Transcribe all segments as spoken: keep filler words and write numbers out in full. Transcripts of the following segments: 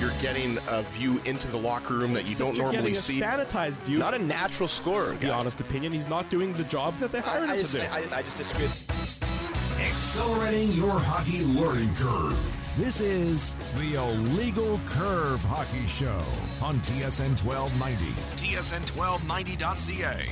you're getting a view into the locker room that you Except don't you're normally getting a see. sanitized view. Not a natural scorer. In the honest opinion, he's not doing the job that they hired I, I him just, to do. I, I, just, I just disagree. Accelerating your hockey learning curve. This is the Illegal Curve Hockey Show on T S N twelve ninety. T S N twelve ninety dot C A.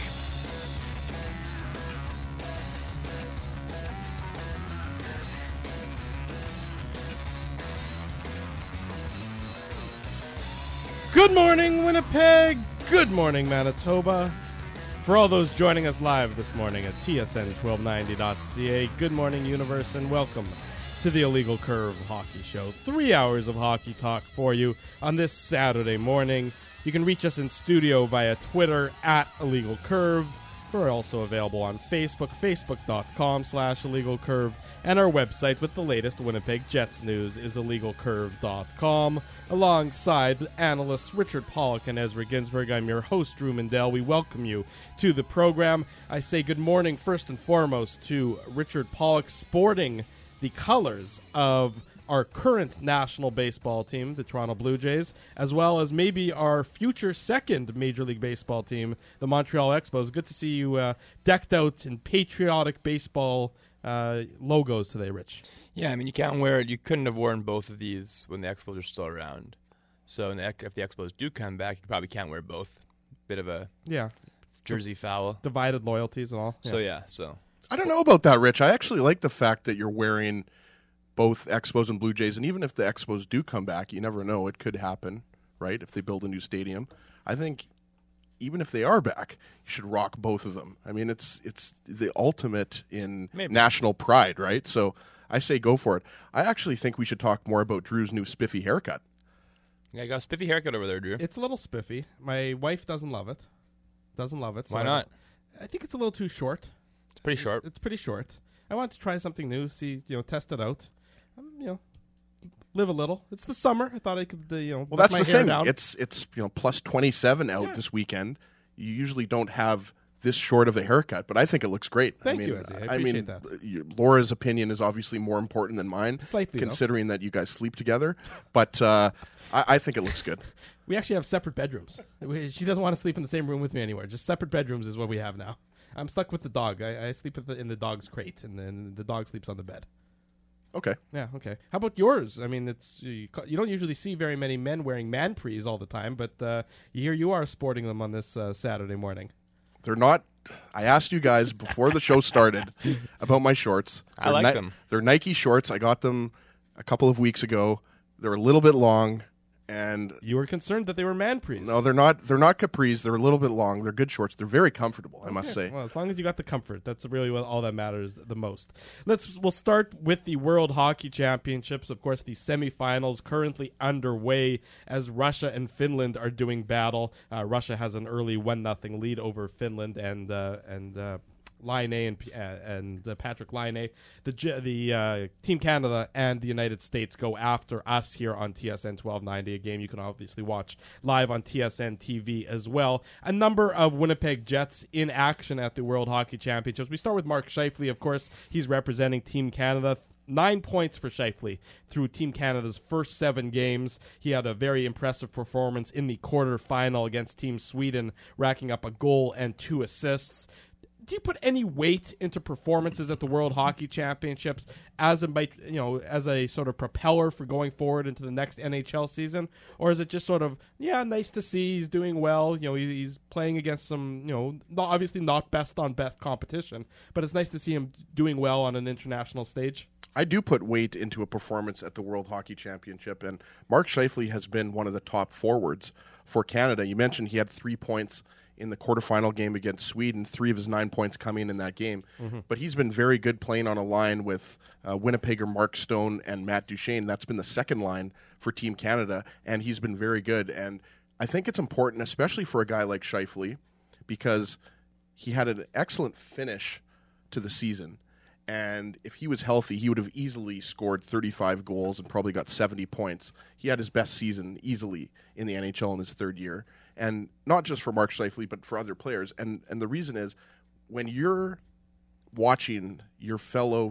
Good morning, Winnipeg. Good morning, Manitoba. For all those joining us live this morning at T S N twelve ninety dot C A, good morning, universe, and welcome to the Illegal Curve Hockey Show. Three hours of hockey talk for you on this Saturday morning. You can reach us in studio via Twitter at Illegal Curve. We're also available on Facebook, facebook.com slash Illegal Curve, and our website with the latest Winnipeg Jets news is illegal curve dot com. Alongside analysts Richard Pollock and Ezra Ginsberg, I'm your host, Drew Mandel. We welcome you to the program. I say good morning first and foremost to Richard Pollock, sporting the colors of our current National Baseball team, the Toronto Blue Jays, as well as maybe our future second Major League Baseball team, the Montreal Expos. Good to see you uh, decked out in patriotic baseball uh, logos today, Rich. Yeah, I mean, you can't wear it. You couldn't have worn both of these when the Expos are still around. So in the, if the Expos do come back, you probably can't wear both. Bit of a yeah jersey foul. Divided loyalties and all. Yeah. So, yeah, so. I don't know about that, Rich. I actually like the fact that you're wearing both Expos and Blue Jays, and even if the Expos do come back, you never know. It could happen, right, if they build a new stadium. I think even if they are back, you should rock both of them. I mean, it's it's the ultimate in Maybe. national pride, right? So I say go for it. I actually think we should talk more about Drew's new spiffy haircut. Yeah, you got a spiffy haircut over there, Drew. It's a little spiffy. My wife doesn't love it. Doesn't love it. So Why not? I think it's a little too short. It's pretty short. It's pretty short. I wanted to try something new, see, you know, test it out. Um, you know, live a little. It's the summer. I thought I could, uh, you know, Well, let that's my the hair thing. down. It's it's you know plus twenty-seven out Yeah. this weekend. You usually don't have this short of a haircut, but I think it looks great. Thank I mean, you, Ezzy. I I appreciate mean, that. you- Laura's opinion is obviously more important than mine, Slightly, though. considering that you guys sleep together. But uh, I, I think it looks good. We actually have separate bedrooms. We- She doesn't want to sleep in the same room with me anywhere. Just separate bedrooms is what we have now. I'm stuck with the dog. I, I sleep with the, in the dog's crate, and then the dog sleeps on the bed. Okay. Yeah, okay. How about yours? I mean, it's you, ca- you don't usually see very many men wearing man-prees all the time, but uh, here you are sporting them on this uh, Saturday morning. They're not. I asked you guys before the show started about my shorts. I They're like Ni- them. They're Nike shorts. I got them a couple of weeks ago. They're a little bit long, and You were concerned that they were man-prees. no, they're not. They're not capris. They're a little bit long. They're good shorts. They're very comfortable, I must say. Well, as long as you got the comfort, that's really what, all that matters the most. Let's we'll start with the World Hockey Championships. Of course, the semifinals currently underway as Russia and Finland are doing battle. Uh, Russia has an early one nothing lead over Finland, and uh, and uh, Laine and uh, and uh, Patrick Laine. The J- the uh, Team Canada and the United States go after us here on T S N twelve ninety, a game you can obviously watch live on T S N T V as well. A number of Winnipeg Jets in action at the World Hockey Championships. We start with Mark Scheifele, of course. He's representing Team Canada. Nine points for Scheifele through Team Canada's first seven games. He had a very impressive performance in the quarterfinal against Team Sweden, racking up a goal and two assists. Do you put any weight into performances at the World Hockey Championships as a you know as a sort of propeller for going forward into the next N H L season, or is it just sort of yeah, nice to see he's doing well? You know, he's playing against some you know not, obviously not best on best competition, but it's nice to see him doing well on an international stage. I do put weight into a performance at the World Hockey Championship, and Mark Scheifele has been one of the top forwards for Canada. You mentioned he had three points in the quarterfinal game against Sweden, three of his nine points coming in that game. Mm-hmm. But he's been very good playing on a line with uh, Winnipegger Mark Stone and Matt Duchene. That's been the second line for Team Canada, and he's been very good. And I think it's important, especially for a guy like Scheifele, because he had an excellent finish to the season. And if he was healthy, he would have easily scored thirty-five goals and probably got seventy points. He had his best season easily in the N H L in his third year. And not just for Mark Scheifele, but for other players. And and the reason is, when you're watching your fellow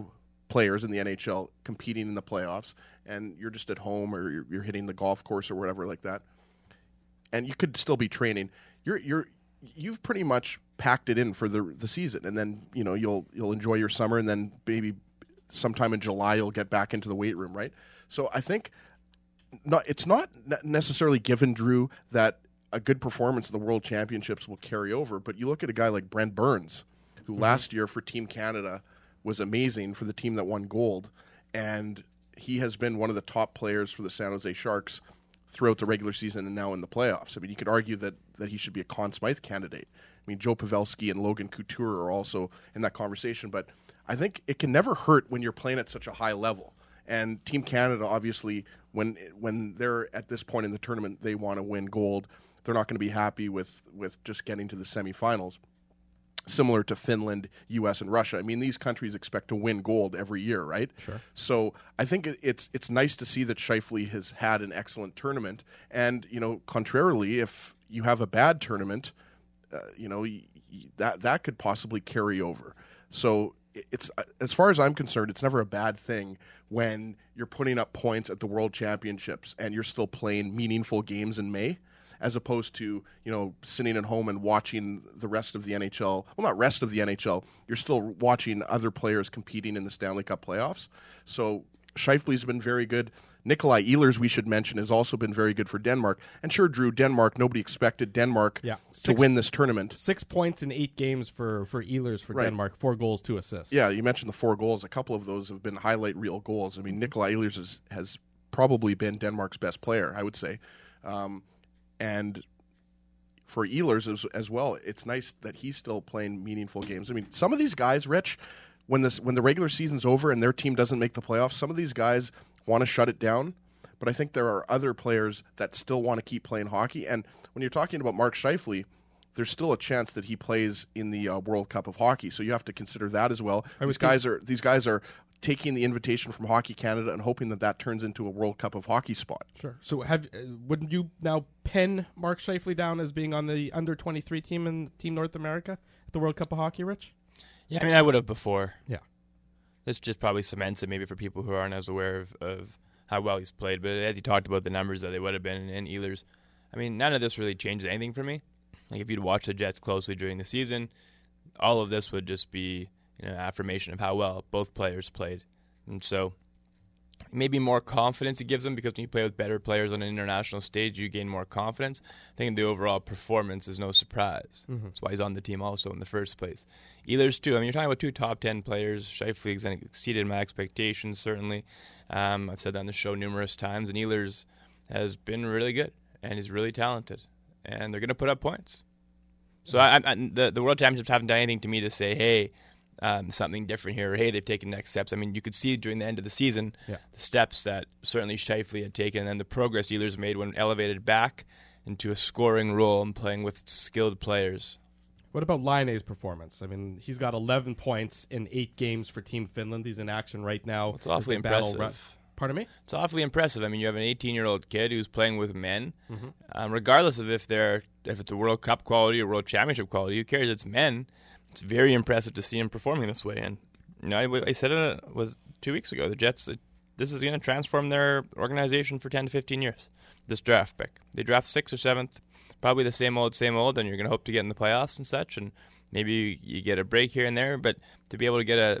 players in the N H L competing in the playoffs, and you're just at home or you're, you're hitting the golf course or whatever like that, and you could still be training. You're you're you've pretty much packed it in for the the season, and then you know you'll you'll enjoy your summer, and then maybe sometime in July you'll get back into the weight room, right? So I think not it's not necessarily given, Drew, that a good performance in the World Championships will carry over, but you look at a guy like Brent Burns, who mm-hmm. last year for Team Canada was amazing for the team that won gold, and he has been one of the top players for the San Jose Sharks throughout the regular season and now in the playoffs. I mean, you could argue that, that he should be a Conn Smythe candidate. I mean, Joe Pavelski and Logan Couture are also in that conversation, but I think it can never hurt when you're playing at such a high level. And Team Canada, obviously, when when they're at this point in the tournament, they want to win gold. They're not going to be happy with, with just getting to the semifinals. Similar to Finland, U S, and Russia. I mean, these countries expect to win gold every year, right? Sure. So I think it's it's nice to see that Scheifele has had an excellent tournament. And, you know, contrarily, if you have a bad tournament, uh, you know, y- y- that that could possibly carry over. So it's as far as I'm concerned, it's never a bad thing when you're putting up points at the World Championships and you're still playing meaningful games in May, as opposed to, you know, sitting at home and watching the rest of the N H L. Well, not rest of the N H L. You're still watching other players competing in the Stanley Cup playoffs. So Scheifele's been very good. Nikolai Ehlers, we should mention, has also been very good for Denmark. And sure, Drew, Denmark, nobody expected Denmark yeah. to six, win this tournament. Six points in eight games for, for Ehlers for right. Denmark, four goals, two assists. Yeah, you mentioned the four goals. A couple of those have been highlight reel goals. I mean, Nikolai Ehlers has, has probably been Denmark's best player, I would say. Um, and for Ehlers as, as well, it's nice that he's still playing meaningful games. I mean, some of these guys, Rich, when this when the regular season's over and their team doesn't make the playoffs, some of these guys want to shut it down. But I think there are other players that still want to keep playing hockey. And when you're talking about Mark Scheifele, there's still a chance that he plays in the uh, World Cup of Hockey. So you have to consider that as well. These guys are these guys are taking the invitation from Hockey Canada and hoping that that turns into a World Cup of Hockey spot. Sure. So have uh, wouldn't you now pin Mark Scheifele down as being on the under twenty-three team in Team North America at the World Cup of Hockey, Rich? Yeah, I mean, I would have before. Yeah. This just probably cements it maybe for people who aren't as aware of, of how well he's played. But as he talked about the numbers that they would have been in Ehlers, I mean, none of this really changes anything for me. Like, if you'd watch the Jets closely during the season, all of this would just be, you know, affirmation of how well both players played. And so maybe more confidence it gives them, because when you play with better players on an international stage, you gain more confidence. I think the overall performance is no surprise. Mm-hmm. That's why he's on the team also in the first place. Ehlers, too. I mean, you're talking about two top ten players. Scheifele exceeded my expectations, certainly. Um, I've said that on the show numerous times, and Ehlers has been really good, and he's really talented. And they're going to put up points. So I, I, the, the World Championships haven't done anything to me to say, hey, Um, something different here, or hey, they've taken next steps. I mean, you could see during the end of the season yeah. the steps that certainly Scheifele had taken, and the progress Ehlers made when elevated back into a scoring role and playing with skilled players. What about Laine's performance? I mean, he's got eleven points in eight games for Team Finland. He's in action right now. Well, it's awfully impressive. Battle... Pardon me? It's awfully impressive. I mean, you have an eighteen-year-old kid who's playing with men, mm-hmm. um, regardless of if they're if it's a World Cup quality or World Championship quality. Who cares? It's men. It's very impressive to see him performing this way. And you know, I, I said it was two weeks ago. The Jets, it, this is going to transform their organization for ten to fifteen years. This draft pick, they draft sixth or seventh, probably the same old, same old, and you're going to hope to get in the playoffs and such. And maybe you, you get a break here and there, but to be able to get a,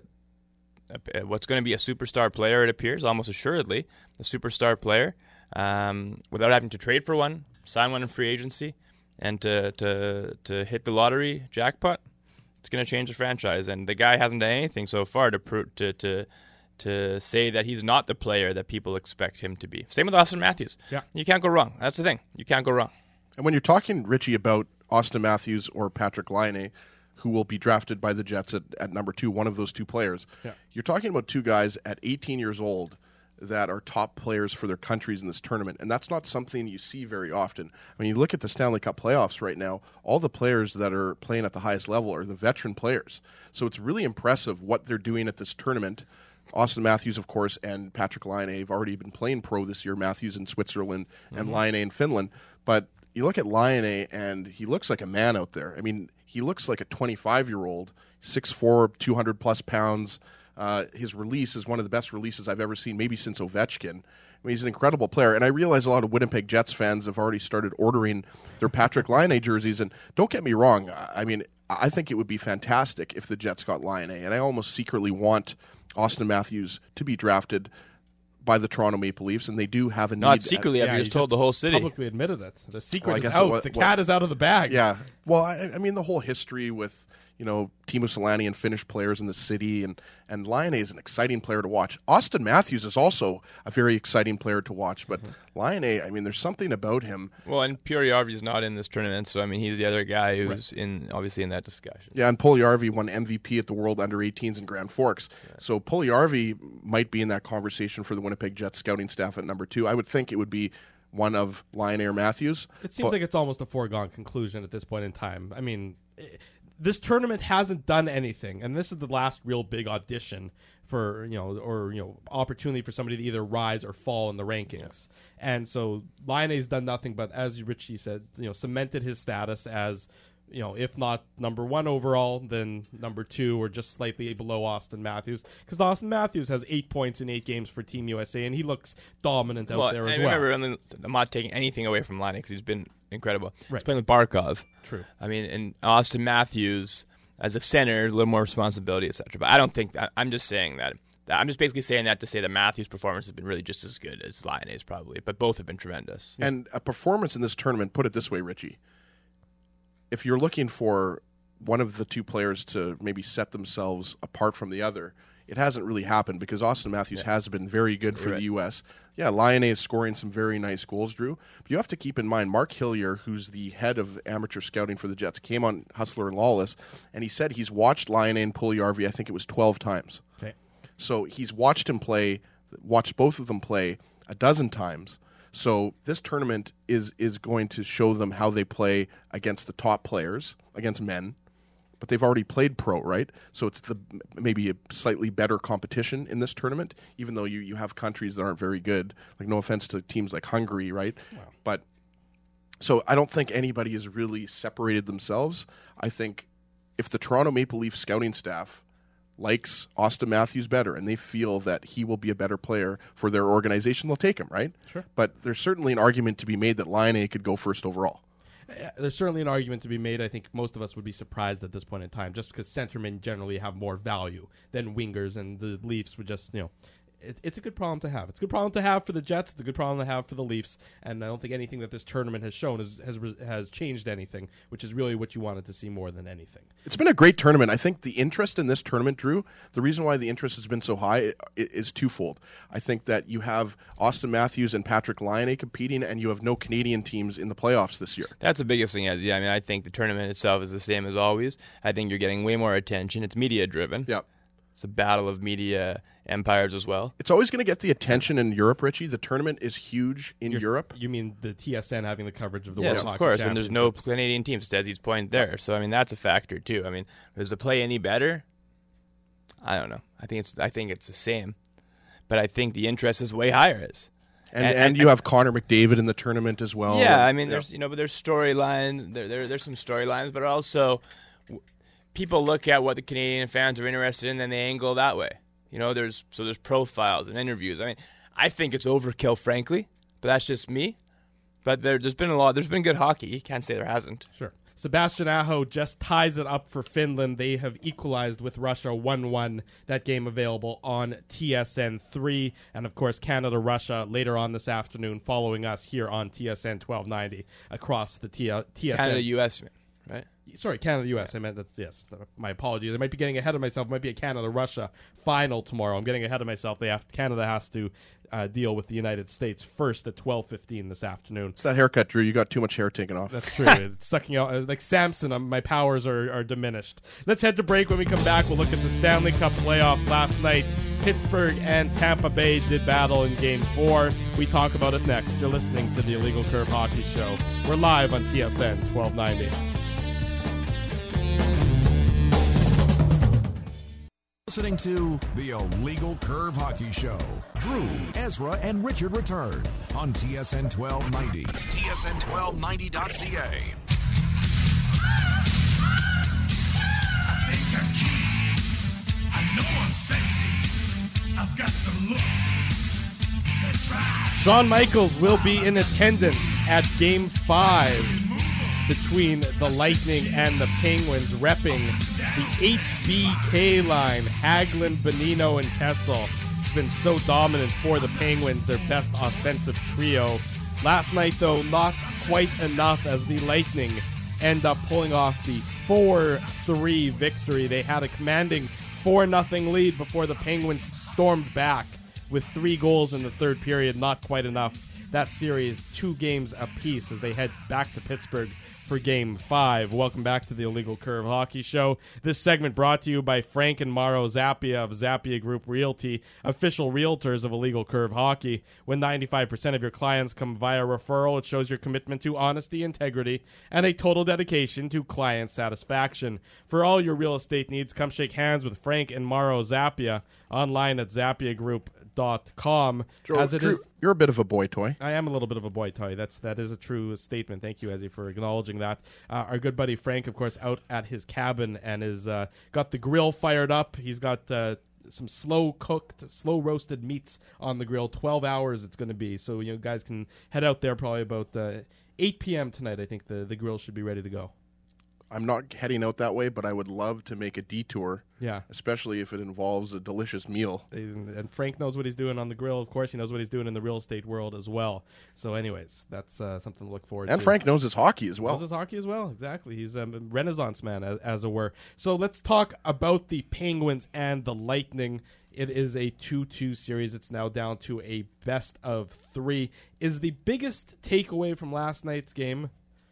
a, a what's going to be a superstar player, it appears almost assuredly a superstar player, um, without having to trade for one, sign one in free agency, and to to to hit the lottery jackpot. It's going to change the franchise, and the guy hasn't done anything so far to pro- to to to say that he's not the player that people expect him to be. Same with Austin Matthews. Yeah, you can't go wrong. That's the thing. You can't go wrong. And when you're talking, Richie, about Austin Matthews or Patrick Laine, who will be drafted by the Jets at, at number two, one of those two players, yeah. you're talking about two guys at eighteen years old that are top players for their countries in this tournament, and that's not something you see very often. I mean, you look at the Stanley Cup playoffs right now, all the players that are playing at the highest level are the veteran players. So it's really impressive what they're doing at this tournament. Austin Matthews, of course, and Patrick Laine have already been playing pro this year, Matthews in Switzerland and mm-hmm. Laine in Finland. But you look at Laine, and he looks like a man out there. I mean, he looks like a twenty-five-year-old, six foot four, two hundred plus pounds, Uh, his release is one of the best releases I've ever seen, maybe since Ovechkin. I mean, he's an incredible player, and I realize a lot of Winnipeg Jets fans have already started ordering their Patrick Laine jerseys, and don't get me wrong, I mean, I think it would be fantastic if the Jets got Laine, and I almost secretly want Auston Matthews to be drafted by the Toronto Maple Leafs, and they do have a need. Not secretly, Yeah, after you you just told just the whole city. Publicly admitted it. The secret Well, I is guess out. it wa- the wa- cat is out of the bag. Yeah. Well, I, I mean, the whole history with, you know, Timo Solani and Finnish players in the city, and, and Laine is an exciting player to watch. Auston Matthews is also a very exciting player to watch, but mm-hmm. Laine, I mean, there's something about him. Well, and Puljujarvi is not in this tournament, so I mean, he's the other guy who's right. in obviously in that discussion. Yeah, and Puljujarvi won M V P at the World Under eighteens in Grand Forks. Right. So Puljujarvi might be in that conversation for the Winnipeg Jets scouting staff at number two. I would think it would be one of Laine or Matthews. It seems but, like it's almost a foregone conclusion at this point in time. I mean, it, this tournament hasn't done anything, and this is the last real big audition for, you know, or, you know, opportunity for somebody to either rise or fall in the rankings. Yeah. And so Laine's done nothing but, as Richie said, you know, cemented his status as, you know, if not number one overall, then number two or just slightly below Auston Matthews. Because Auston Matthews has eight points in eight games for Team U S A, and he looks dominant out well, there as I well. Remember, I'm not taking anything away from Laine because he's been incredible. Right. He's playing with Barkov. True. I mean, and Auston Matthews, as a center, a little more responsibility, et cetera. But I don't think that. I'm just saying that. I'm just basically saying that to say that Matthews' performance has been really just as good as Laine's probably, but both have been tremendous. And a performance in this tournament, put it this way, Richie, if you're looking for one of the two players to maybe set themselves apart from the other, it hasn't really happened because Auston Matthews yeah. has been very good for right. the U S. Yeah, Laine is scoring some very nice goals, Drew. But you have to keep in mind, Mark Hillier, who's the head of amateur scouting for the Jets, came on Hustler and Lawless, and he said he's watched Laine and Puljujarvi, I think it was twelve times. Okay. So he's watched him play, watched both of them play a dozen times. So this tournament is is going to show them how they play against the top players, against men. But they've already played pro, right? So it's the maybe a slightly better competition in this tournament, even though you, you have countries that aren't very good. Like, no offense to teams like Hungary, right? Wow. But so I don't think anybody has really separated themselves. I think if the Toronto Maple Leaf scouting staff likes Auston Matthews better and they feel that he will be a better player for their organization, they'll take him, right? Sure. But there's certainly an argument to be made that Laine could go first overall. There's certainly an argument to be made. I think most of us would be surprised at this point in time, just because centermen generally have more value than wingers, and the Leafs would just, you know, it, it's a good problem to have. It's a good problem to have for the Jets. It's a good problem to have for the Leafs, and I don't think anything that this tournament has shown is, has has changed anything, which is really what you wanted to see more than anything. It's been a great tournament. I think the interest in this tournament, Drew, the reason why the interest has been so high is twofold. I think that you have Auston Matthews and Patrick Laine competing, and you have no Canadian teams in the playoffs this year. That's the biggest thing. Yeah, I mean, I think the tournament itself is the same as always. I think you're getting way more attention. It's media-driven. Yeah. It's a battle of media empires as well. It's always going to get the attention in Europe, Richie. The tournament is huge in You're, Europe. You mean the T S N having the coverage of the yes, World Hockey of course, and there's no Championships. Canadian teams, to Desi's point there. So, I mean, that's a factor, too. I mean, is the play any better? I don't know. I think it's I think it's the same. But I think the interest is way higher. Is. And, and, and you have Connor McDavid in the tournament as well. Yeah, and, I mean, yeah. there's you know, but there's storylines. There, there, there's some storylines, but also people look at what the Canadian fans are interested in, and they angle that way. You know, there's so there's profiles and interviews. I mean, I think it's overkill, frankly, but that's just me. But there, there's been a lot. There's been good hockey. You can't say there hasn't. Sure. Sebastian Aho just ties it up for Finland. They have equalized with Russia one one. That game available on T S N three. And, of course, Canada-Russia later on this afternoon following us here on T S N twelve ninety across the T- T S N. Canada-U S, right? Sorry, Canada-U S. Yeah. I meant that's, yes. My apologies. I might be getting ahead of myself. It might be a Canada-Russia final tomorrow. I'm getting ahead of myself. They have Canada has to uh, deal with the United States first at twelve fifteen this afternoon. It's that haircut, Drew. You got too much hair taken off. That's true. It's sucking out. Like Samson, um, my powers are, are diminished. Let's head to break. When we come back, we'll look at the Stanley Cup playoffs last night. Pittsburgh and Tampa Bay did battle in Game four. We talk about it next. You're listening to the Illegal Curve Hockey Show. We're live on T S N twelve ninety. Listening to the Illegal Curve Hockey Show. Drew, Ezra, and Richard return on T S N twelve ninety. T S N twelve ninety dot C A. I think I'm key. I know I'm sexy. I've got the looks. Shawn Michaels will be in attendance at Game five between the Lightning and the Penguins, repping the H B K line, Hagelin, Bonino, and Kessel. It's been so dominant for the Penguins, their best offensive trio. Last night, though, not quite enough as the Lightning end up pulling off the four three victory. They had a commanding four nothing lead before the Penguins stormed back with three goals in the third period. Not quite enough. That series, two games apiece as they head back to Pittsburgh for Game five. Welcome back to the Illegal Curve Hockey Show. This segment brought to you by Frank and Mauro Zappia of Zappia Group Realty, official realtors of Illegal Curve Hockey. When ninety-five percent of your clients come via referral, it shows your commitment to honesty, integrity, and a total dedication to client satisfaction. For all your real estate needs, come shake hands with Frank and Mauro Zappia online at zappia group dot com. Joe, as it Drew, is, you're a bit of a boy toy. I am a little bit of a boy toy. That's that is a true statement. Thank you, Ezzy, for acknowledging that. Uh, our good buddy Frank, of course, out at his cabin and is uh, got the grill fired up. He's got uh, some slow cooked, slow roasted meats on the grill. Twelve hours it's going to be. So you know, guys can head out there probably about uh, eight p.m. tonight. I think the the grill should be ready to go. I'm not heading out that way, but I would love to make a detour. Yeah. Especially if it involves a delicious meal. And Frank knows what he's doing on the grill. Of course, he knows what he's doing in the real estate world as well. So anyways, that's uh, something to look forward and to. And Frank knows his hockey as well. Knows his hockey as well, exactly. He's a renaissance man, as, as it were. So let's talk about the Penguins and the Lightning. It is a two two series. It's now down to a best of three. Is the biggest takeaway from last night's game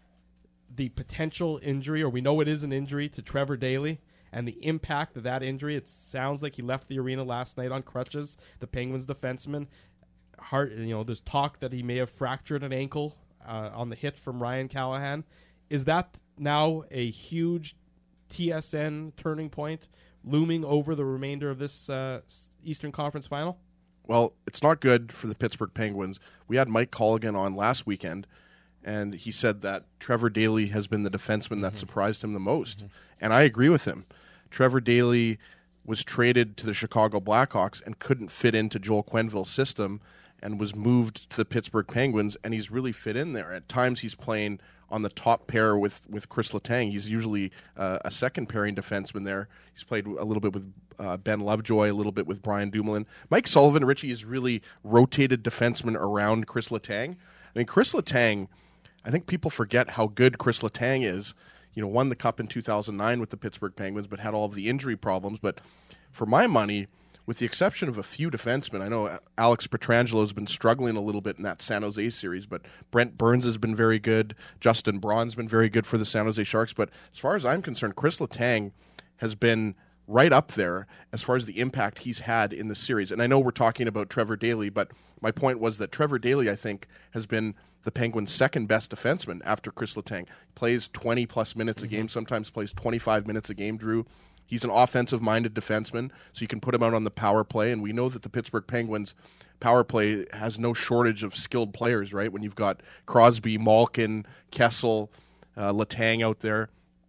the potential injury, or we know it is an injury, to Trevor Daley and the impact of that injury? It sounds like he left the arena last night on crutches, the Penguins defenseman. Heart, you know, there's talk that he may have fractured an ankle uh, on the hit from Ryan Callahan. Is that now a huge T S N turning point looming over the remainder of this uh, Eastern Conference final? Well, it's not good for the Pittsburgh Penguins. We had Mike Colligan on last weekend, and he said that Trevor Daley has been the defenseman that mm-hmm. surprised him the most. Mm-hmm. And I agree with him. Trevor Daley was traded to the Chicago Blackhawks and couldn't fit into Joel Quenneville's system and was moved to the Pittsburgh Penguins, and he's really fit in there. At times he's playing on the top pair with, with Chris Letang. He's usually uh, a second pairing defenseman there. He's played a little bit with uh, Ben Lovejoy, a little bit with Brian Dumoulin. Mike Sullivan, Richie, is really rotated defenseman around Chris Letang. I mean, Chris Letang, I think people forget how good Chris Letang is. You know, won the Cup in two thousand nine with the Pittsburgh Penguins, but had all of the injury problems. But for my money, with the exception of a few defensemen, I know Alex Pietrangelo has been struggling a little bit in that San Jose series, but Brent Burns has been very good. Justin Braun's been very good for the San Jose Sharks. But as far as I'm concerned, Chris Letang has been right up there as far as the impact he's had in the series. And I know we're talking about Trevor Daley, but my point was that Trevor Daley, I think, has been the Penguins' second best defenseman after Chris Letang. Plays twenty plus minutes mm-hmm. a game, sometimes plays twenty-five minutes a game, Drew. He's an offensive-minded defenseman, so you can put him out on the power play, and we know that the Pittsburgh Penguins' power play has no shortage of skilled players, right? When you've got Crosby, Malkin, Kessel, uh, Letang out there.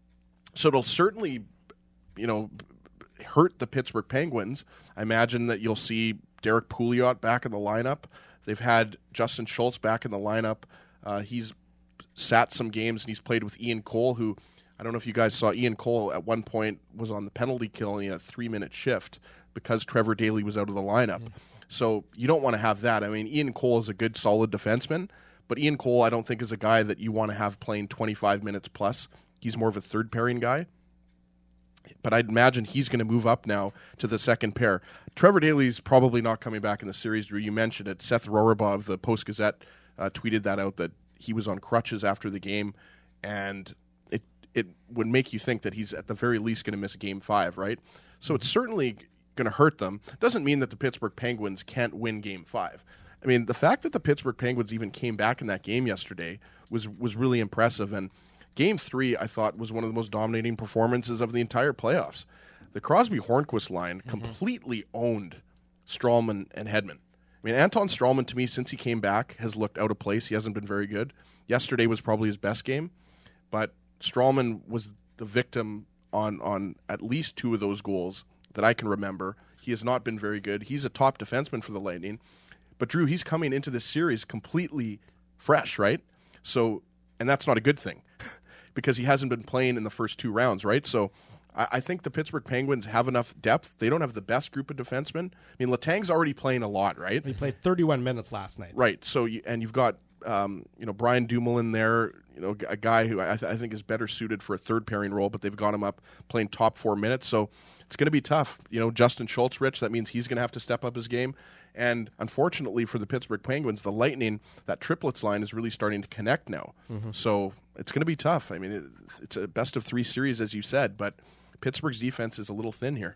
So it'll certainly, you know, hurt the Pittsburgh Penguins. I imagine that you'll see Derek Pouliot back in the lineup. They've had Justin Schultz back in the lineup. Uh, he's sat some games, and he's played with Ian Cole, who, I don't know if you guys saw, Ian Cole at one point was on the penalty kill in a three-minute shift because Trevor Daley was out of the lineup. Mm-hmm. So you don't want to have that. I mean, Ian Cole is a good, solid defenseman, but Ian Cole I don't think is a guy that you want to have playing twenty-five minutes plus. He's more of a third-pairing guy. But I'd imagine he's going to move up now to the second pair. Trevor Daley's probably not coming back in the series, Drew. You mentioned it. Seth Rohrabaugh of the Post-Gazette uh, tweeted that out, that he was on crutches after the game, and it it would make you think that he's at the very least going to miss game five, right? So it's certainly going to hurt them. Doesn't mean that the Pittsburgh Penguins can't win game five. I mean, the fact that the Pittsburgh Penguins even came back in that game yesterday was was really impressive, and Game three, I thought, was one of the most dominating performances of the entire playoffs. The Crosby-Hornquist line mm-hmm. completely owned Stralman and Hedman. I mean, Anton Stralman, to me, since he came back, has looked out of place. He hasn't been very good. Yesterday was probably his best game, but Stralman was the victim on, on at least two of those goals that I can remember. He has not been very good. He's a top defenseman for the Lightning. But, Drew, he's coming into this series completely fresh, right? So, and that's not a good thing because he hasn't been playing in the first two rounds, right? So I, I think the Pittsburgh Penguins have enough depth. They don't have the best group of defensemen. I mean, Letang's already playing a lot, right? He played thirty-one minutes last night. Right. So, you, and you've got, um, you know, Brian Dumoulin there, you know, a guy who I, th- I think is better suited for a third pairing role, but they've got him up playing top four minutes. So it's going to be tough. You know, Justin Schultz, Rich, that means he's going to have to step up his game. And unfortunately for the Pittsburgh Penguins, the Lightning, that triplets line is really starting to connect now. Mm-hmm. So it's going to be tough. I mean, it, it's a best of three series, as you said, but Pittsburgh's defense is a little thin here.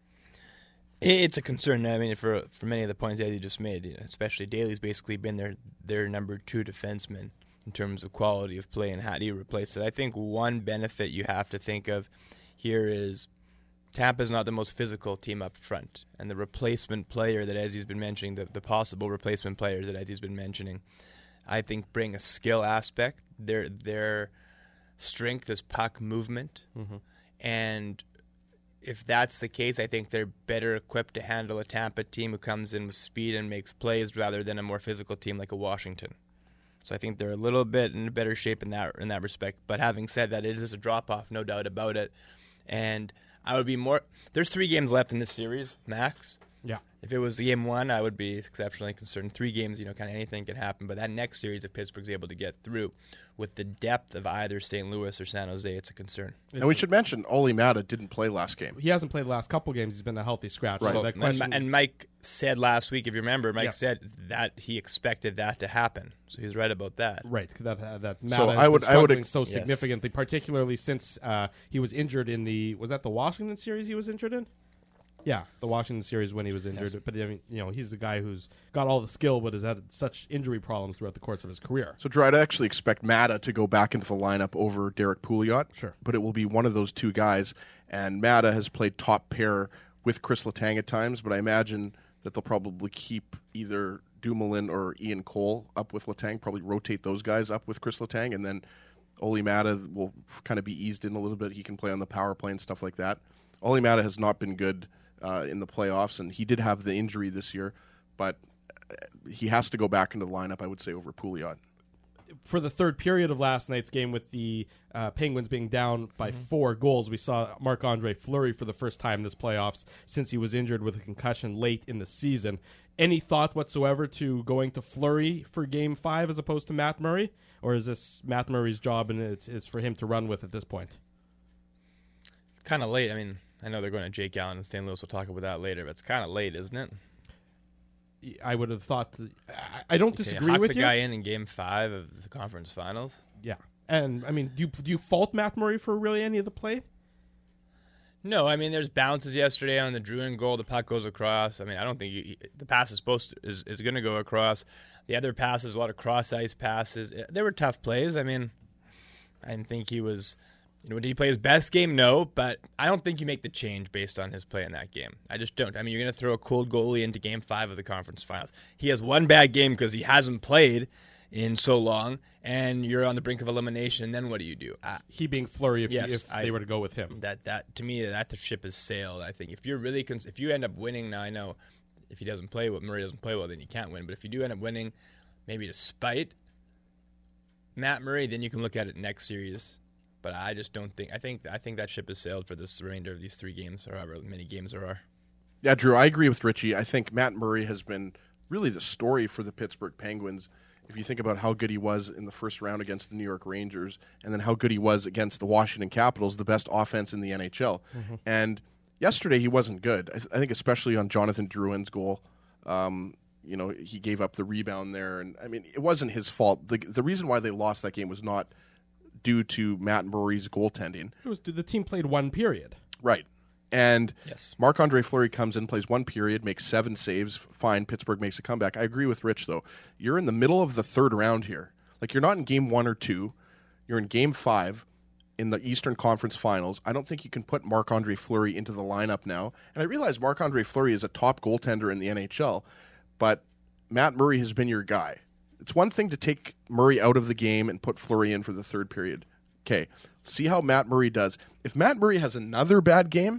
It's a concern. I mean, for for many of the points that you just made, especially Daly's basically been their their number two defenseman in terms of quality of play, and how do you replace it? I think one benefit you have to think of here is Tampa's not the most physical team up front, and the replacement player that Ezzy's been mentioning, the, the possible replacement players that Ezzy's been mentioning, I think bring a skill aspect. Their their strength is puck movement, mm-hmm. and if that's the case, I think they're better equipped to handle a Tampa team who comes in with speed and makes plays rather than a more physical team like a Washington. So I think they're a little bit in better shape in that in that respect. But having said that, it is a drop-off, no doubt about it. And I would be more – there's three games left in this series, max. Yeah. If it was game one, I would be exceptionally concerned. Three games, you know, kind of anything can happen. But that next series, if Pittsburgh's able to get through, with the depth of either Saint Louis or San Jose, it's a concern. And we should mention, Olli Määttä didn't play last game. He hasn't played the last couple games. He's been a healthy scratch. Right. So that question... and, and Mike said last week, if you remember, Mike yes. said that he expected that to happen. So he's right about that. Right. That uh, that Määttä So has I would- been I would struggling ex- so Yes. significantly, particularly since uh, he was injured in the was that the Washington series he was injured in? Yeah, the Washington series when he was injured. Yes. But I mean, you know, he's the guy who's got all the skill, but has had such injury problems throughout the course of his career. So, Drew, I'd actually expect Määttä to go back into the lineup over Derek Pouliot. Sure. But it will be one of those two guys. And Määttä has played top pair with Chris Letang at times, but I imagine that they'll probably keep either Dumoulin or Ian Cole up with Letang, probably rotate those guys up with Chris Letang, and then Olli Määttä will kind of be eased in a little bit. He can play on the power play and stuff like that. Olli Määttä has not been good uh, in the playoffs, and he did have the injury this year, but he has to go back into the lineup, I would say, over Pouliot. For the third period of last night's game, with the uh, Penguins being down by mm-hmm. four goals, we saw Marc-Andre Fleury for the first time this playoffs since he was injured with a concussion late in the season. Any thought whatsoever to going to Fleury for Game Five as opposed to Matt Murray, or is this Matt Murray's job and it's it's for him to run with at this point? It's kind of late. I mean, I know they're going to Jake Allen and Saint Louis. We'll talk about that later, but it's kind of late, isn't it? I would have thought. That, I, I don't okay, disagree hock with the you. guy in in Game Five of the conference finals. Yeah, and I mean, do you do you fault Matt Murray for really any of the play? No, I mean, there's bounces yesterday on the Drouin goal. The puck goes across. I mean, I don't think you, the pass is supposed to, is is going to go across. The other passes, a lot of cross ice passes. They were tough plays. I mean, I didn't think he was. You know, did he play his best game? No, but I don't think you make the change based on his play in that game. I just don't. I mean, you're going to throw a cold goalie into Game Five of the conference finals. He has one bad game because he hasn't played in so long, and you're on the brink of elimination. And then what do you do? Uh, he being Fleury, if, yes, he, if I, they were to go with him. That that to me, that the ship has sailed. I think if you're really cons- if you end up winning, now I know if he doesn't play well, Murray doesn't play well, then you can't win. But if you do end up winning, maybe to spite Matt Murray, then you can look at it next series. But I just don't think. I think. I think that ship has sailed for this remainder of these three games, or however many games there are. Yeah, Drew, I agree with Richie. I think Matt Murray has been really the story for the Pittsburgh Penguins. If you think about how good he was in the first round against the New York Rangers, and then how good he was against the Washington Capitals, the best offense in the N H L. Mm-hmm. And yesterday he wasn't good. I, th- I think especially on Jonathan Drouin's goal. Um, you know, he gave up the rebound there, and I mean, it wasn't his fault. The the reason why they lost that game was not due to Matt Murray's goaltending. It was the team played one period. Right. And yes. Marc-Andre Fleury comes in, plays one period, makes seven saves. Fine, Pittsburgh makes a comeback. I agree with Rich, though. You're in the middle of the third round here. Like, you're not in game one or two. You're in game five in the Eastern Conference Finals. I don't think you can put Marc-Andre Fleury into the lineup now. And I realize Marc-Andre Fleury is a top goaltender in the N H L, but Matt Murray has been your guy. It's one thing to take Murray out of the game and put Fleury in for the third period. Okay, see how Matt Murray does. If Matt Murray has another bad game,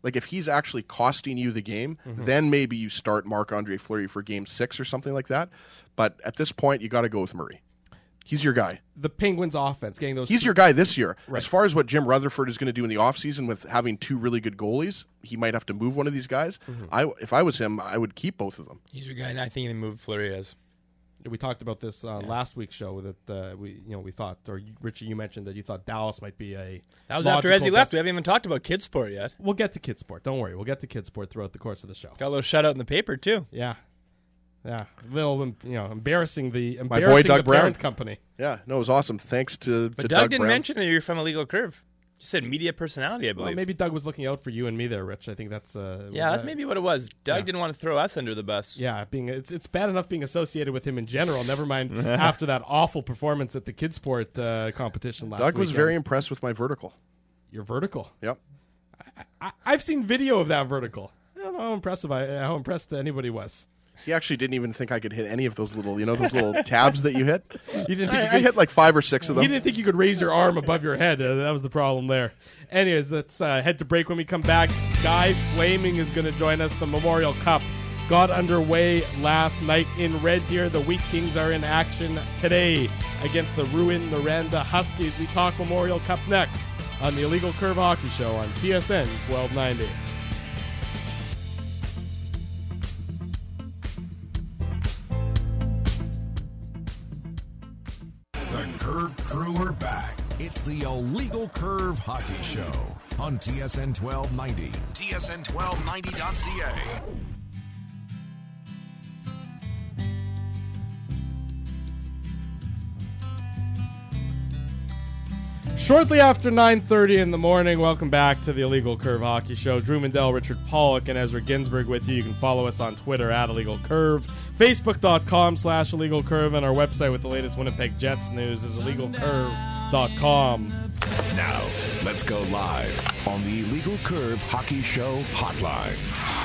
Like if he's actually costing you the game, mm-hmm. then maybe you start Marc-Andre Fleury for game six or something like that. But at this point, you got to go with Murray. He's your guy. The Penguins offense, getting those. He's two- your guy this year. Right. As far as what Jim Rutherford is going to do in the offseason with having two really good goalies, he might have to move one of these guys. Mm-hmm. I, if I was him, I would keep both of them. He's your guy, and I think they moved Fleury as. We talked about this uh, yeah. last week's show that uh, we, you know, we thought, or you, Richie, you mentioned that you thought Dallas might be a. That was after Ezzy left. We haven't even talked about Kidsport yet. We'll get to Kidsport. Don't worry. We'll get to Kidsport throughout the course of the show. Got a little shutout in the paper too. Yeah, yeah. A little, you know, embarrassing the embarrassing My boy Doug the Brown. parent company. Yeah, no, it was awesome. Thanks to, but to Doug Doug didn't Brown. mention that you're from Illegal Curve. You said media personality, I believe. Well, maybe Doug was looking out for you and me there, Rich. I think that's uh, yeah, that's uh, maybe what it was. Doug yeah. didn't want to throw us under the bus. Yeah, being it's it's bad enough being associated with him in general. Never mind after that awful performance at the Kidsport uh, competition last. Doug was weekend. very impressed with my vertical. Your vertical. Yep. I, I, I've seen video of that vertical. I don't know how impressive I how impressed anybody was. He actually didn't even think I could hit any of those little, you know, those little tabs that you hit. He didn't think I, you I could, hit like five or six of them. He didn't think you could raise your arm above your head. Uh, that was the problem there. Anyways, let's uh, head to break. When we come back, Guy Flaming is going to join us. The Memorial Cup got underway last night in Red Deer. The Wheat Kings are in action today against the Rouyn-Noranda Huskies. We talk Memorial Cup next on the Illegal Curve Hockey Show on T S N twelve ninety. The Curve Crew are back. It's the Illegal Curve Hockey Show on T S N twelve ninety. T S N twelve ninety dot C A. Shortly after nine thirty in the morning, welcome back to the Illegal Curve Hockey Show. Drew Mandel, Richard Pollock, and Ezra Ginsburg with you. You can follow us on Twitter at Illegal Curve, Facebook.com slash Illegal Curve, and our website with the latest Winnipeg Jets news is illegal curve dot com. Now, let's go live on the Illegal Curve Hockey Show hotline.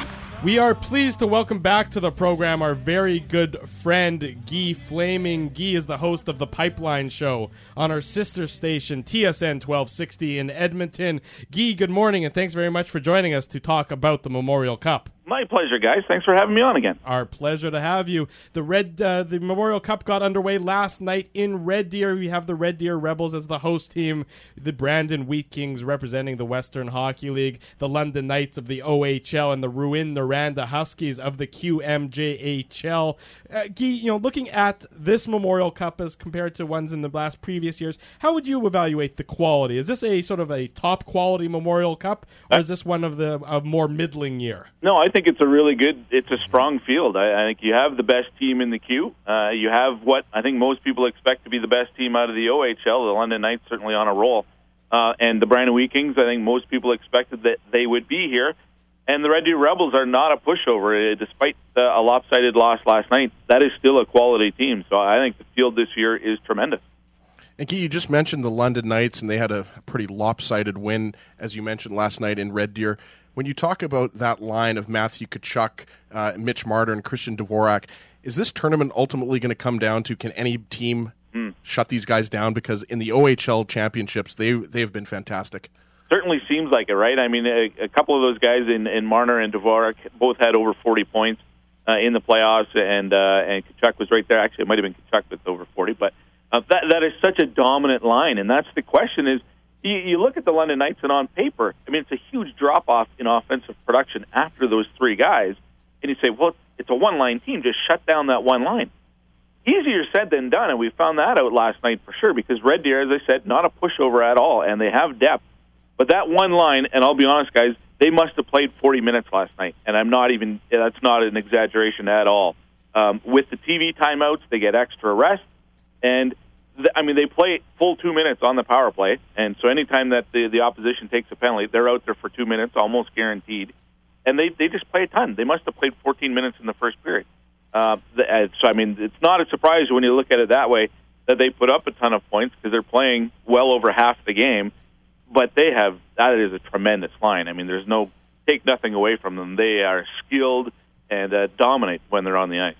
We are pleased to welcome back to the program our very good friend, Guy Flaming. Guy is the host of The Pipeline Show on our sister station, T S N twelve sixty in Edmonton. Guy, good morning, and thanks very much for joining us to talk about the Memorial Cup. My pleasure, guys. Thanks for having me on again. Our pleasure to have you. The Red, uh, the Memorial Cup got underway last night in Red Deer. We have the Red Deer Rebels as the host team, the Brandon Wheat Kings representing the Western Hockey League, the London Knights of the O H L, and the Rouyn-Noranda Huskies of the Q M J H L. Uh, Guy, you know, looking at this Memorial Cup as compared to ones in the last previous years, how would you evaluate the quality? Is this a sort of a top quality Memorial Cup, or is this one of the a more middling year? No, I think it's a really good, it's a strong field. I, I think you have the best team in the Q. Uh, you have what I think most people expect to be the best team out of the O H L. The London Knights certainly on a roll. Uh, and the Brandon Wheat Kings, I think most people expected that they would be here. And the Red Deer Rebels are not a pushover. Uh, despite uh, a lopsided loss last night, that is still a quality team. So I think the field this year is tremendous. And Guy, you just mentioned the London Knights, and they had a pretty lopsided win, as you mentioned last night in Red Deer. When you talk about that line of Matthew Tkachuk, uh, Mitch Marner, and Christian Dvorak, is this tournament ultimately going to come down to can any team mm. shut these guys down? Because in the O H L championships, they they've been fantastic. Certainly seems like it, right? I mean, a, a couple of those guys in, in Marner and Dvorak both had over forty points uh, in the playoffs, and uh, and Tkachuk was right there. Actually, it might have been Tkachuk with over forty, but uh, that that is such a dominant line, and that's the question is, You, you look at the London Knights, and on paper, I mean, it's a huge drop-off in offensive production after those three guys. And you say, well, it's a one-line team. Just shut down that one line. Easier said than done, and we found that out last night for sure because Red Deer, as I said, not a pushover at all, and they have depth. But that one line, and I'll be honest, guys, they must have played forty minutes last night, and I'm not even, that's not an exaggeration at all. Um, with the T V timeouts, they get extra rest, and I mean, they play full two minutes on the power play, and so anytime that the, the opposition takes a penalty, they're out there for two minutes, almost guaranteed. And they, they just play a ton. They must have played fourteen minutes in the first period. Uh, the, so, I mean, it's not a surprise when you look at it that way that they put up a ton of points because they're playing well over half the game. But they have, that is a tremendous line. I mean, there's no, take nothing away from them. They are skilled and uh, dominate when they're on the ice.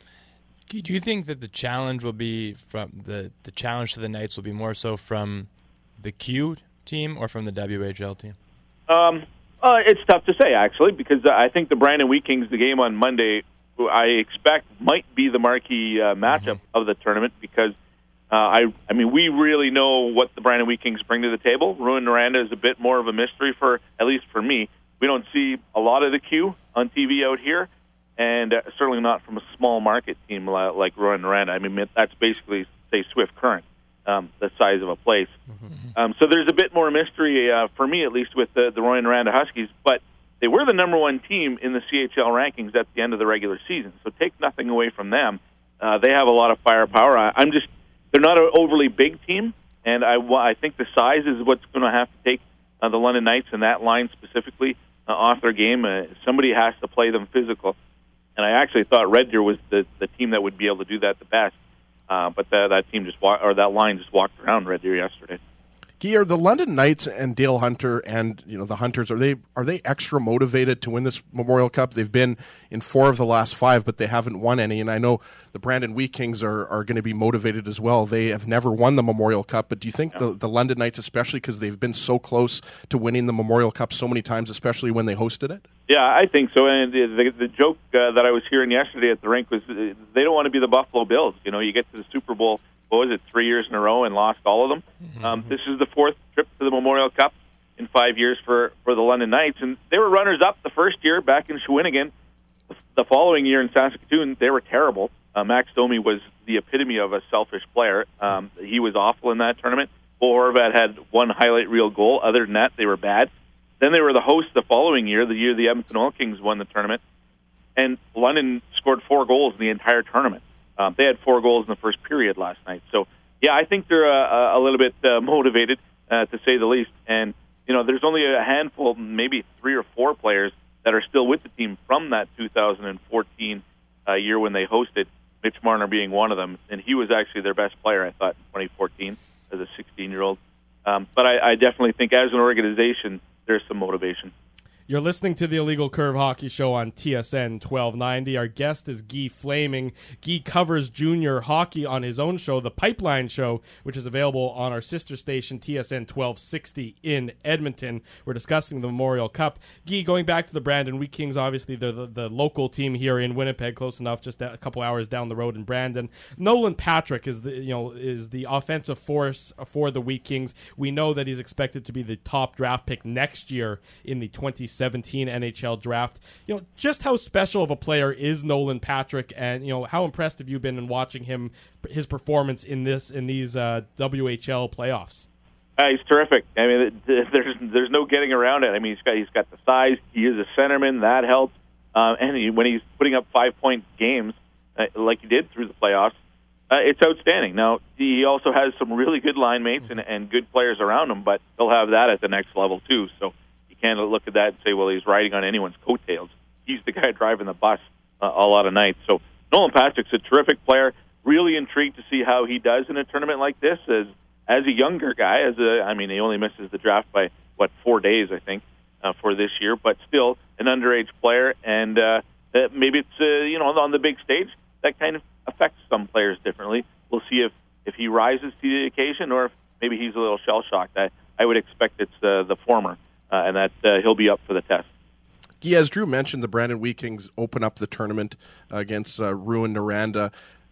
Do you think that the challenge will be from the the challenge to the Knights will be more so from the Q team or from the W H L team? Um, Uh, it's tough to say, actually, because I think the Brandon Wheat Kings, the game on Monday, who I expect might be the marquee uh, matchup mm-hmm. of the tournament because, uh, I I mean, we really know what the Brandon Wheat Kings bring to the table. Rouyn-Noranda is a bit more of a mystery, for at least for me. We don't see a lot of the Q on T V out here, and uh, certainly not from a small market team like Rouyn-Noranda. I mean, that's basically, say, Swift Current. Um, the size of a place. Mm-hmm. Um, so there's a bit more mystery, uh, for me at least, with the, the Rouyn-Noranda Huskies, but they were the number one team in the C H L rankings at the end of the regular season, so take nothing away from them. Uh, they have a lot of firepower. I, I'm just, they're not an overly big team, and I, I think the size is what's going to have to take uh, the London Knights and that line specifically uh, off their game. Uh, somebody has to play them physical, and I actually thought Red Deer was the, the team that would be able to do that the best. Uh, but that, that team just walk, or that line just walked around Red Deer yesterday. Guy, are the London Knights and Dale Hunter and you know the Hunters, are they are they extra motivated to win this Memorial Cup? They've been in four of the last five, but they haven't won any. And I know the Brandon Wheat Kings are, are going to be motivated as well. They have never won the Memorial Cup, but do you think yeah. the, the London Knights, especially because they've been so close to winning the Memorial Cup so many times, especially when they hosted it? Yeah, I think so. And the, the, the joke uh, that I was hearing yesterday at the rink was uh, they don't want to be the Buffalo Bills. You know, you get to the Super Bowl, what was it, three years in a row and lost all of them. Mm-hmm. Um, this is the fourth trip to the Memorial Cup in five years for, for the London Knights. And they were runners-up the first year back in Shawinigan. The following year in Saskatoon, they were terrible. Uh, Max Domi was the epitome of a selfish player. Um, he was awful in that tournament. Bo Horvat had one highlight reel goal. Other than that, they were bad. Then they were the hosts the following year, the year the Edmonton Oil Kings won the tournament. And London scored four goals in the entire tournament. Um, they had four goals in the first period last night. So, yeah, I think they're uh, a little bit uh, motivated, uh, to say the least. And, you know, there's only a handful, maybe three or four players that are still with the team from that two thousand fourteen uh, year when they hosted, Mitch Marner being one of them. And he was actually their best player, I thought, in twenty fourteen as a sixteen-year-old. Um, but I, I definitely think as an organization, there's some motivation. You're listening to the Illegal Curve Hockey Show on T S N twelve ninety. Our guest is Guy Flaming. Guy covers junior hockey on his own show, The Pipeline Show, which is available on our sister station, T S N twelve sixty in Edmonton. We're discussing the Memorial Cup. Guy, going back to the Brandon Wheat Kings, obviously they're the, the local team here in Winnipeg, close enough, just a couple hours down the road in Brandon. Nolan Patrick is the you know is the offensive force for the Wheat Kings. We know that he's expected to be the top draft pick next year in the twenty seventeen N H L draft. You know, just how special of a player is Nolan Patrick, and you know how impressed have you been in watching him, his performance in this in these uh, W H L playoffs? Uh, he's terrific. I mean, there's there's no getting around it. I mean, he's got he's got the size. He is a centerman. That helps. Uh, and he, when he's putting up five point games uh, like he did through the playoffs, uh, it's outstanding. Now he also has some really good line mates and, and good players around him, but he'll have that at the next level too. So. Can't look at that and say, well, he's riding on anyone's coattails. He's the guy driving the bus uh, a lot of nights. So Nolan Patrick's a terrific player. Really intrigued to see how he does in a tournament like this as as a younger guy. As a, I mean, he only misses the draft by what four days, I think, uh, for this year. But still, an underage player, and uh, maybe it's uh, you know on the big stage that kind of affects some players differently. We'll see if if he rises to the occasion or if maybe he's a little shell shocked. I I would expect it's uh, the former. Uh, and that uh, he'll be up for the test. Yeah, as Drew mentioned, the Brandon Wheat Kings open up the tournament uh, against uh, Rouyn-Noranda.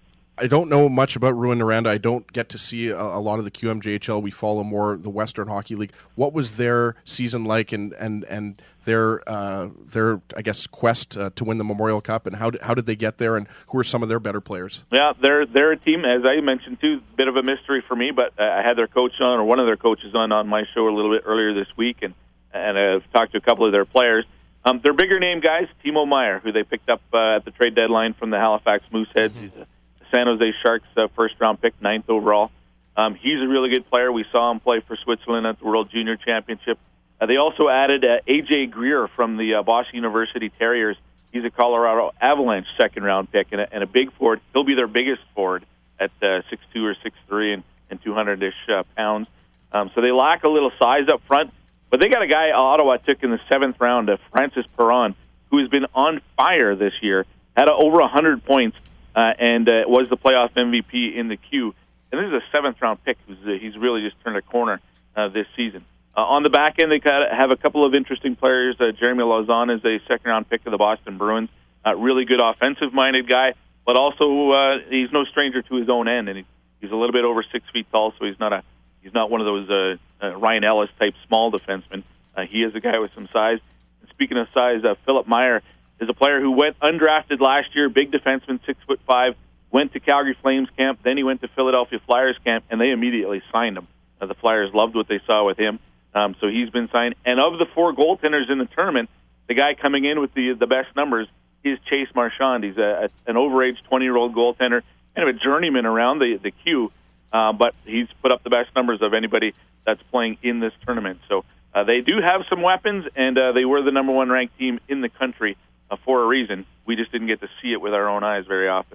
I don't know much about Rouyn-Noranda. I don't get to see a, a lot of the Q M J H L. We follow more the Western Hockey League. What was their season like, and and and their uh, their I guess quest uh, to win the Memorial Cup, and how did, how did they get there, and who are some of their better players? Yeah, they're they're a team, as I mentioned too, a bit of a mystery for me. But uh, I had their coach on, or one of their coaches on, on my show a little bit earlier this week, and. and I've talked to a couple of their players. Um, they're bigger name guys, Timo Meier, who they picked up uh, at the trade deadline from the Halifax Mooseheads. Mm-hmm. He's a San Jose Sharks uh, first-round pick, ninth overall. Um, he's a really good player. We saw him play for Switzerland at the World Junior Championship. Uh, they also added uh, A J Greer from the uh, Bosch University Terriers. He's a Colorado Avalanche second-round pick and a, and a big forward. He'll be their biggest forward at uh, six two or six three and, and two hundred-ish uh, pounds. Um, so they lack a little size up front. But they got a guy Ottawa took in the seventh round, uh, Francis Perron, who has been on fire this year, had uh, over one hundred points, uh, and uh, was the playoff M V P in the Q. And this is a seventh-round pick. Who's, uh, he's really just turned a corner uh, this season. Uh, on the back end, they kind of have a couple of interesting players. Uh, Jeremy Lauzon is a second-round pick of the Boston Bruins. Uh, really good offensive-minded guy, but also uh, he's no stranger to his own end, and he, he's a little bit over six feet tall, so he's not a he's not one of those uh, uh, Ryan Ellis type small defensemen. Uh, he is a guy with some size. And speaking of size, uh, Philip Meyer is a player who went undrafted last year, big defenseman, six foot five. Went to Calgary Flames camp, then he went to Philadelphia Flyers camp, and they immediately signed him. Uh, the Flyers loved what they saw with him, um, so he's been signed. And of the four goaltenders in the tournament, the guy coming in with the the best numbers is Chase Marchand. He's a, a, an overage twenty-year-old goaltender, kind of a journeyman around the, the queue, uh, but he's put up the best numbers of anybody that's playing in this tournament. So uh, they do have some weapons, and uh, they were the number one ranked team in the country uh, for a reason. We just didn't get to see it with our own eyes very often.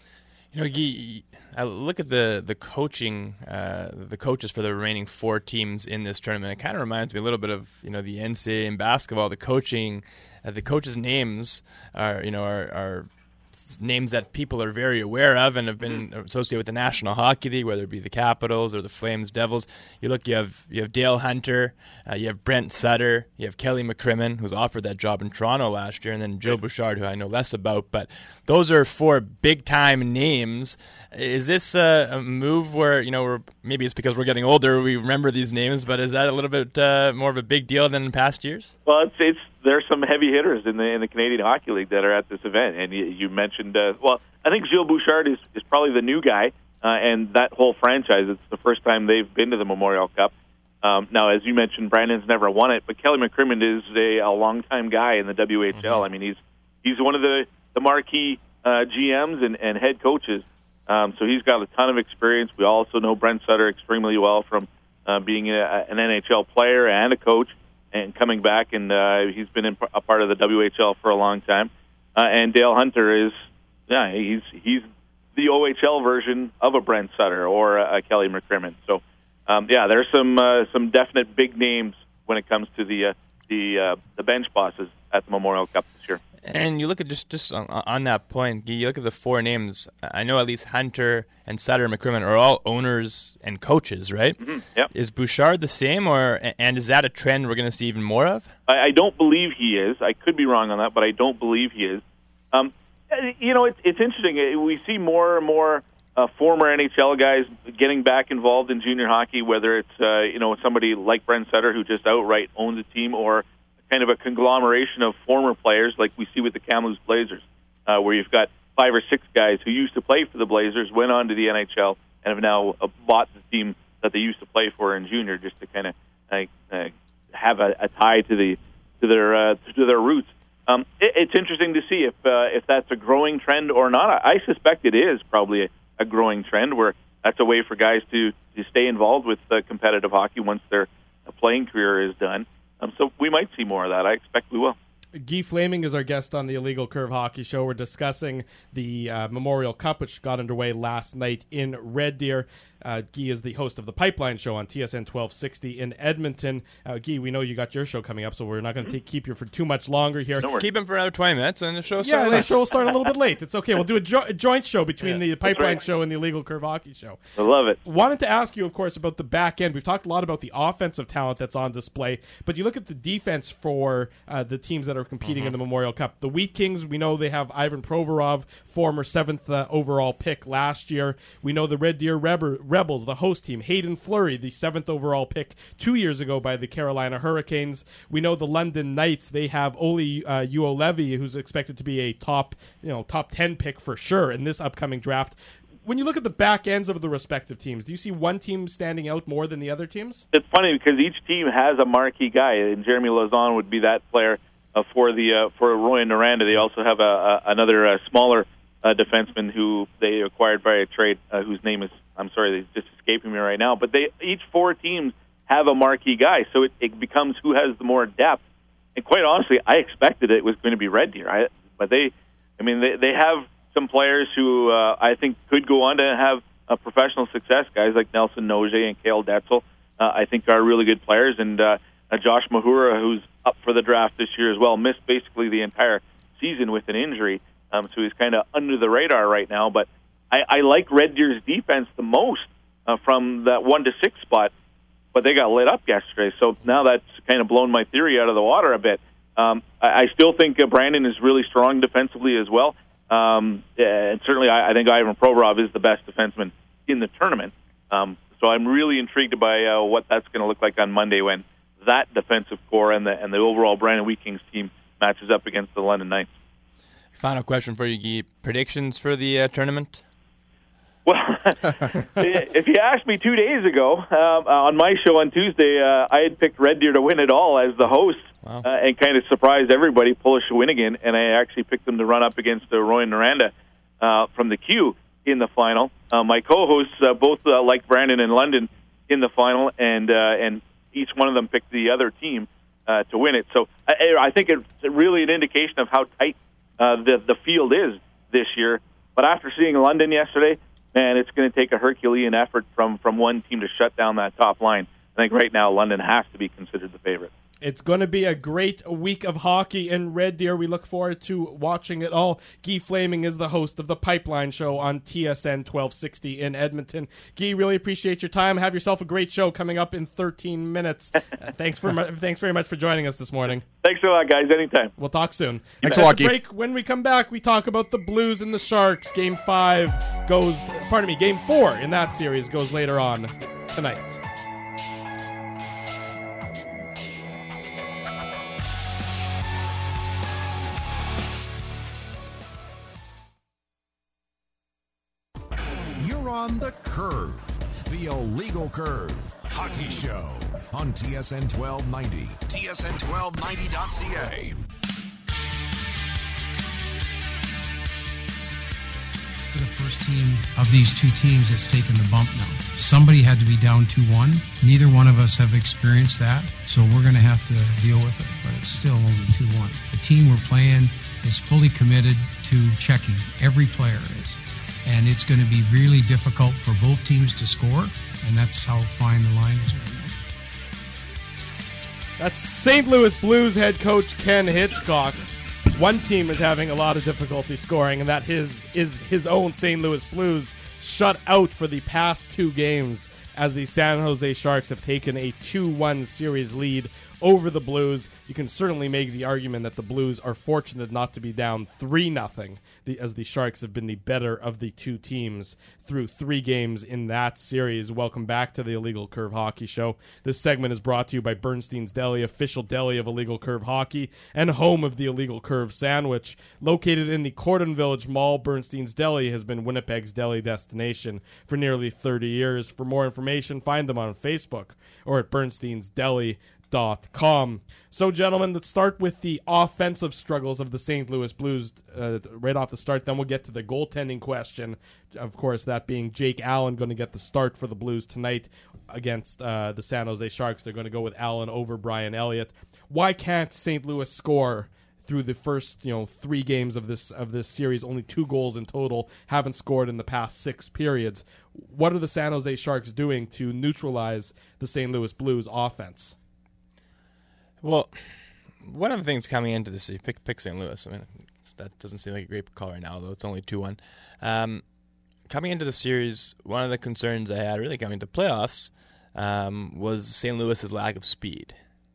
You know, Guy, I look at the the coaching, uh, the coaches for the remaining four teams in this tournament. It kind of reminds me a little bit of, you know, the N C double A in basketball. The coaching, uh, the coaches' names are, you know, are, are names that people are very aware of and have been associated with the National Hockey League, whether it be the Capitals or the Flames, Devils. You look, you have you have Dale Hunter, uh, you have Brent Sutter, you have Kelly McCrimmon, who was offered that job in Toronto last year, and then Joe Bouchard, who I know less about. But those are four big-time names. Is this a, a move where, you know, we're, maybe it's because we're getting older, we remember these names, but is that a little bit uh, more of a big deal than in past years? Well, it's, it's there's some heavy hitters in the in the Canadian Hockey League that are at this event, and you, you mentioned. Uh, well, I think Gilles Bouchard is, is probably the new guy, uh, and that whole franchise. It's the first time they've been to the Memorial Cup. Um, now, as you mentioned, Brandon's never won it, but Kelly McCrimmon is a, a longtime guy in the W H L. Mm-hmm. I mean, he's he's one of the the marquee uh, G Ms and, and head coaches. Um, so he's got a ton of experience. We also know Brent Sutter extremely well from uh, being a, an N H L player and a coach, and coming back, and uh, he's been in, a part of the W H L for a long time. Uh, and Dale Hunter is, yeah, he's he's the O H L version of a Brent Sutter or a, a Kelly McCrimmon. So, um, yeah, there's some uh, some definite big names when it comes to the uh, the uh, the bench bosses at the Memorial Cup this year. And you look at just, just on, on that point, you look at the four names. I know at least Hunter and Sutter and McCrimmon are all owners and coaches, right? Mm-hmm. Yep. Is Bouchard the same, or and is that a trend we're going to see even more of? I, I don't believe he is. I could be wrong on that, but I don't believe he is. Um, you know, it's, it's interesting. We see more and more uh, former N H L guys getting back involved in junior hockey, whether it's uh, you know somebody like Brent Sutter who just outright owns a team, or kind of a conglomeration of former players like we see with the Kamloops Blazers, uh, where you've got five or six guys who used to play for the Blazers, went on to the N H L, and have now uh, bought the team that they used to play for in junior, just to kind of uh, uh, have a, a tie to the to their uh, to their roots. Um, it, it's interesting to see if uh, if that's a growing trend or not. I, I suspect it is probably a, a growing trend, where that's a way for guys to, to stay involved with uh, competitive hockey once their uh, playing career is done. Um, so we might see more of that. I expect we will. Guy Flaming is our guest on the Illegal Curve Hockey Show. We're discussing the uh, Memorial Cup, which got underway last night in Red Deer. Uh, Guy is the host of the Pipeline Show on T S N twelve sixty in Edmonton. Uh, Guy, we know you got your show coming up, so we're not going to mm-hmm. keep you for too much longer here. No, keep him for another twenty minutes, and the show Yeah, starts. the show will start a little bit late. It's okay. We'll do a, jo- a joint show between yeah, the Pipeline right. Show and the Illegal Curve Hockey Show. I love it. Wanted to ask you, of course, about the back end. We've talked a lot about the offensive talent that's on display, but you look at the defense for uh, the teams that are competing mm-hmm. in the Memorial Cup. The Wheat Kings, we know they have Ivan Provorov, former seventh uh, overall pick last year. We know the Red Deer Reb- Rebels, the host team, Hayden Fleury, the seventh overall pick two years ago by the Carolina Hurricanes. We know the London Knights, they have Oli uh, Uolevi, who's expected to be a top, you know, top ten pick for sure in this upcoming draft. When you look at the back ends of the respective teams, do you see one team standing out more than the other teams? It's funny because each team has a marquee guy, and Jeremy Lauzon would be that player uh, for the uh, for Roy and Noranda. They also have a, a, another uh, smaller uh, defenseman who they acquired by a trade, uh, whose name is, I'm sorry, it's just escaping me right now. But they each four teams have a marquee guy, so it, it becomes who has the more depth. And quite honestly, I expected it was going to be Red Deer. I, but they, I mean, they, they have some players who uh, I think could go on to have a professional success. Guys like Nelson Noje and Cale Detzel, uh, I think are really good players. And uh, uh, Josh Mahura, who's up for the draft this year as well, missed basically the entire season with an injury. Um, so he's kind of under the radar right now. But I, I like Red Deer's defense the most uh, from that one to six spot. but they got lit up yesterday. So now that's kind of blown my theory out of the water a bit. Um, I, I still think uh, Brandon is really strong defensively as well. Um, and certainly I, I think Ivan Provorov is the best defenseman in the tournament. Um, so I'm really intrigued by uh, what that's going to look like on Monday when that defensive core and the and the overall Brandon Wheat Kings team matches up against the London Knights. Final question for you, Guy. Predictions for the uh, tournament? Well, if you asked me two days ago um, on my show on Tuesday, uh, I had picked Red Deer to win it all as the host. Wow. Uh, and kind of surprised everybody, Polish Shawinigan, and I actually picked them to run up against uh, Roy and Noranda uh, from the Q in the final. Uh, my co-hosts uh, both uh, like Brandon and London in the final, and uh, and each one of them picked the other team uh, to win it. So I, I think it's really an indication of how tight uh, the the field is this year. But after seeing London yesterday, man, it's going to take a Herculean effort from from one team to shut down that top line. I think right now London has to be considered the favorite. It's going to be a great week of hockey in Red Deer. We look forward to watching it all. Guy Flaming is the host of the Pipeline Show on T S N twelve sixty in Edmonton. Guy, really appreciate your time. Have yourself a great show coming up in thirteen minutes. Uh, thanks for mu- thanks very much for joining us this morning. Thanks a lot, guys. Anytime. We'll talk soon. Thanks a lot, Guy. Break. When we come back, we talk about the Blues and the Sharks. Game five goes, pardon me, game four in that series goes later on tonight. You're on the Curve, the Illegal Curve Hockey Show on T S N twelve ninety, T S N twelve ninety dot C A. The first team of these two teams that's taken the bump now. Somebody had to be down two one. Neither one of us have experienced that, so we're going to have to deal with it, but it's still only two one. The team we're playing is fully committed to checking. Every player is. And it's going to be really difficult for both teams to score, and that's how fine the line is right now. That's Saint Louis Blues head coach Ken Hitchcock. One team is having a lot of difficulty scoring, and that his is his own Saint Louis Blues, shut out for the past two games as the San Jose Sharks have taken a two one series lead over the Blues. You can certainly make the argument that the Blues are fortunate not to be down three nothing, as the Sharks have been the better of the two teams through three games in that series. Welcome back to the Illegal Curve Hockey Show. This segment is brought to you by Bernstein's Deli, official deli of Illegal Curve Hockey and home of the Illegal Curve Sandwich. Located in the Cordon Village Mall, Bernstein's Deli has been Winnipeg's deli destination for nearly thirty years. For more information, find them on Facebook or at bernsteins deli dot com. So, gentlemen, let's start with the offensive struggles of the Saint Louis Blues uh, right off the start. Then we'll get to the goaltending question. Of course, that being Jake Allen going to get the start for the Blues tonight against uh, the San Jose Sharks. They're going to go with Allen over Brian Elliott. Why can't Saint Louis score through the first, you know, three games of this of this series? Only two goals in total. Haven't scored in the past six periods. What are the San Jose Sharks doing to neutralize the Saint Louis Blues offense? Well, one of the things coming into this, you pick, pick Saint Louis. I mean, that doesn't seem like a great call right now, though it's only two one. Um, coming into the series, one of the concerns I had really coming to playoffs um, was Saint Louis's lack of speed.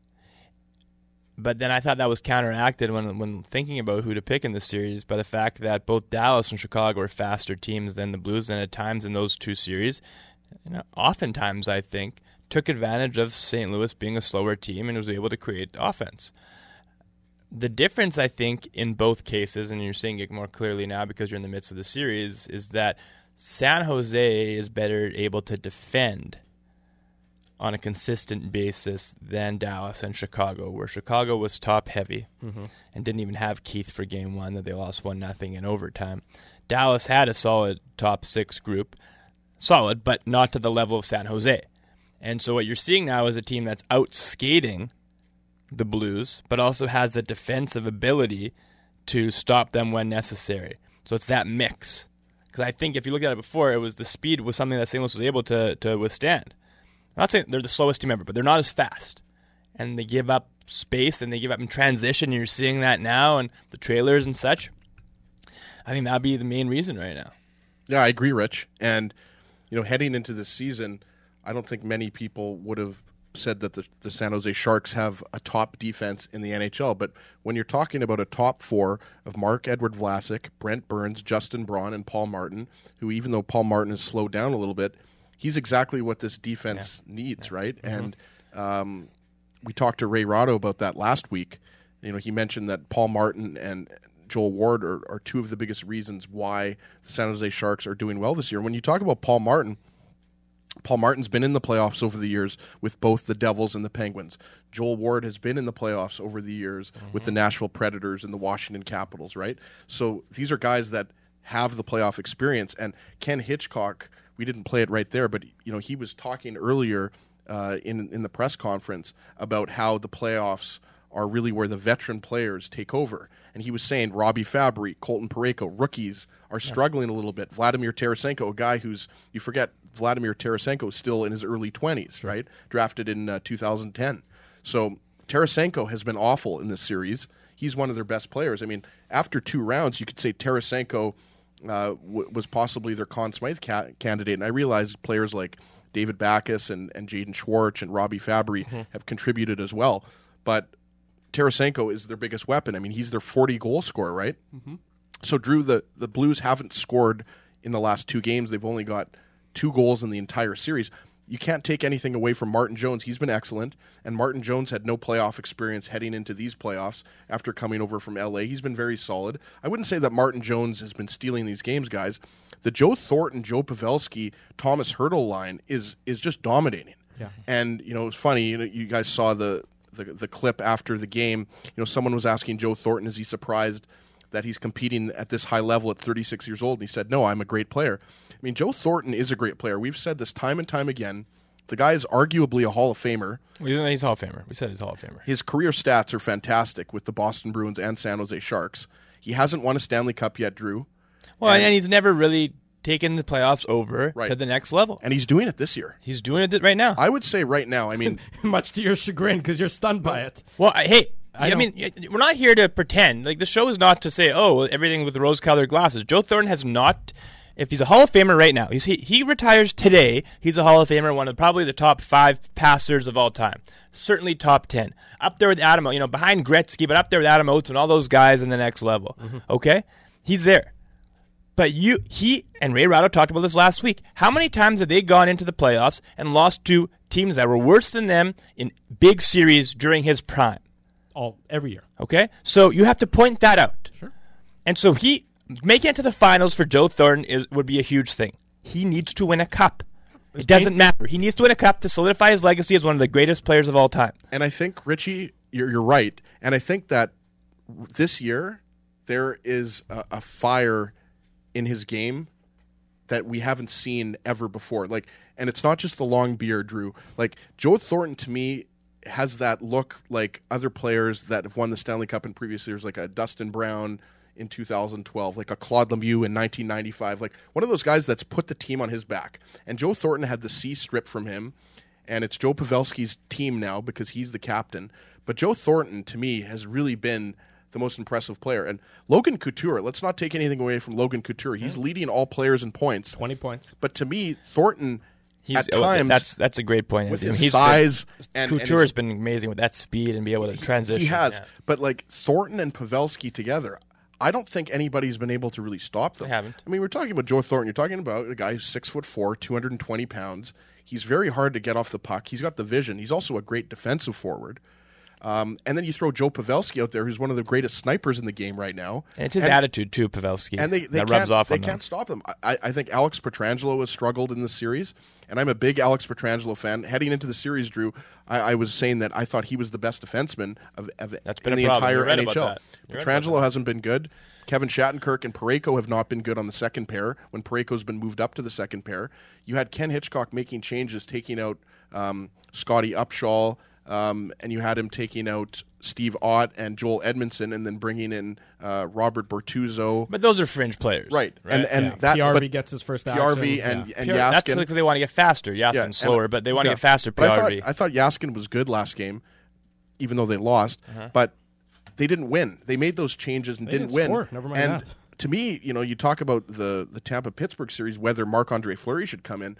But then I thought that was counteracted when when thinking about who to pick in this series by the fact that both Dallas and Chicago are faster teams than the Blues, and at times in those two series, you know, oftentimes I think, took advantage of Saint Louis being a slower team and was able to create offense. The difference, I think, in both cases, and you're seeing it more clearly now because you're in the midst of the series, is that San Jose is better able to defend on a consistent basis than Dallas and Chicago, where Chicago was top-heavy mm-hmm. and didn't even have Keith for game one, that they lost one nothing in overtime. Dallas had a solid top-six group, solid, but not to the level of San Jose. And so what you're seeing now is a team that's out-skating the Blues, but also has the defensive ability to stop them when necessary. So it's that mix. Because I think if you look at it before, it was the speed was something that Saint Louis was able to, to withstand. I'm not saying they're the slowest team ever, but they're not as fast. And they give up space, and they give up in transition. You're seeing that now, and the trailers and such. I think that would be the main reason right now. Yeah, I agree, Rich. And, you know, heading into this season, I don't think many people would have said that the, the San Jose Sharks have a top defense in the N H L. But when you're talking about a top four of Marc-Edouard Vlasic, Brent Burns, Justin Braun, and Paul Martin, who even though Paul Martin has slowed down a little bit, he's exactly what this defense yeah. needs, yeah. right? Mm-hmm. And um, we talked to Ray Rado about that last week. You know, he mentioned that Paul Martin and Joel Ward are, are two of the biggest reasons why the San Jose Sharks are doing well this year. When you talk about Paul Martin, Paul Martin's been in the playoffs over the years with both the Devils and the Penguins. Joel Ward has been in the playoffs over the years mm-hmm. with the Nashville Predators and the Washington Capitals, right? So these are guys that have the playoff experience. And Ken Hitchcock, we didn't play it right there, but you know he was talking earlier uh, in in the press conference about how the playoffs are really where the veteran players take over. And he was saying Robbie Fabry, Colton Parayko, rookies are struggling yeah. a little bit. Vladimir Tarasenko, a guy who's, you forget, Vladimir Tarasenko is still in his early twenties, right? Drafted in uh, two thousand ten. So Tarasenko has been awful in this series. He's one of their best players. I mean, after two rounds, you could say Tarasenko uh, w- was possibly their Conn Smythe ca- candidate. And I realize players like David Backes and, and Jaden Schwartz and Robbie Fabry mm-hmm. have contributed as well. But Tarasenko is their biggest weapon. I mean, he's their forty-goal scorer, right? Mm-hmm. So, Drew, the, the Blues haven't scored in the last two games. They've only got two goals in the entire series. You can't take anything away from Martin Jones. He's been excellent, and Martin Jones had no playoff experience heading into these playoffs after coming over from L A. He's been very solid. I wouldn't say that Martin Jones has been stealing these games, guys. The Joe Thornton, Joe Pavelski, Thomas Hertl line is is just dominating. Yeah. And, you know, it's funny, you know, you guys saw the, the, the clip after the game. You know, someone was asking Joe Thornton, is he surprised that he's competing at this high level at thirty-six years old? And he said, no, I'm a great player. I mean, Joe Thornton is a great player. We've said this time and time again. The guy is arguably a Hall of Famer. He's a Hall of Famer. We said he's a Hall of Famer. His career stats are fantastic with the Boston Bruins and San Jose Sharks. He hasn't won a Stanley Cup yet, Drew. Well, and, and he's never really taken the playoffs over right. to the next level. And he's doing it this year. He's doing it right now. I would say right now. I mean, much to your chagrin because you're stunned by it. Well, I, hey, I, I mean, we're not here to pretend. Like, the show is not to say, oh, everything with rose-colored glasses. Joe Thornton has not. If he's a Hall of Famer right now, he's, he he retires today. He's a Hall of Famer, one of probably the top five passers of all time. Certainly top ten, up there with Adam. You know, behind Gretzky, but up there with Adam Oates and all those guys in the next level. Mm-hmm. Okay, he's there. But you, he and Ray Rado talked about this last week. How many times have they gone into the playoffs and lost to teams that were worse than them in big series during his prime? All every year. Okay, so you have to point that out. Sure. And so he making it to the finals for Joe Thornton is would be a huge thing. He needs to win a cup. It doesn't matter. He needs to win a cup to solidify his legacy as one of the greatest players of all time. And I think, Richie, you're, you're right. And I think that this year there is a, a fire in his game that we haven't seen ever before. Like, and it's not just the long beard, Drew. Like, Joe Thornton, to me, has that look like other players that have won the Stanley Cup in previous years, like a Dustin Brown in two thousand twelve, like a Claude Lemieux in nineteen ninety-five, like one of those guys that's put the team on his back. And Joe Thornton had the C stripped from him, and it's Joe Pavelski's team now because he's the captain. But Joe Thornton, to me, has really been the most impressive player. And Logan Couture, let's not take anything away from Logan Couture. He's mm-hmm. leading all players in points. twenty points. But to me, Thornton, he's, at times... That's that's a great point. With his he's size... Been, and Couture has been amazing with that speed and be able to transition. He has. Yeah. But like Thornton and Pavelski together... I don't think anybody's been able to really stop them. They haven't. I mean, we're talking about Joe Thornton. You're talking about a guy who's six foot four, two hundred twenty pounds. He's very hard to get off the puck. He's got the vision. He's also a great defensive forward. Um, and then you throw Joe Pavelski out there, who's one of the greatest snipers in the game right now. And it's his and, attitude too, Pavelski. And they, they that rubs off They on can't them. stop them. I, I think Alex Pietrangelo has struggled in the series, and I'm a big Alex Pietrangelo fan. Heading into the series, Drew, I, I was saying that I thought he was the best defenseman of, of That's been in a the problem. entire You're right N H L. about that. Pietrangelo hasn't been good. Kevin Shattenkirk and Parayko have not been good on the second pair when Parayko's been moved up to the second pair. You had Ken Hitchcock making changes, taking out um, Scotty Upshall, um, and you had him taking out Steve Ott and Joel Edmondson, and then bringing in uh, Robert Bertuzzo. But those are fringe players, right? right? And and yeah. that P R V but gets his first P R V action. and yeah. and P R V, Yaskin. That's because they want to get faster. Yaskin's yeah, slower, and, but they want to yeah. get faster. P But R V. I thought, I thought Yaskin was good last game, even though they lost. Uh-huh. But they didn't win. They made those changes and they didn't, didn't win. Score. Never mind and that. To me, you know, you talk about the the Tampa Pittsburgh series, whether Marc-Andre Fleury should come in.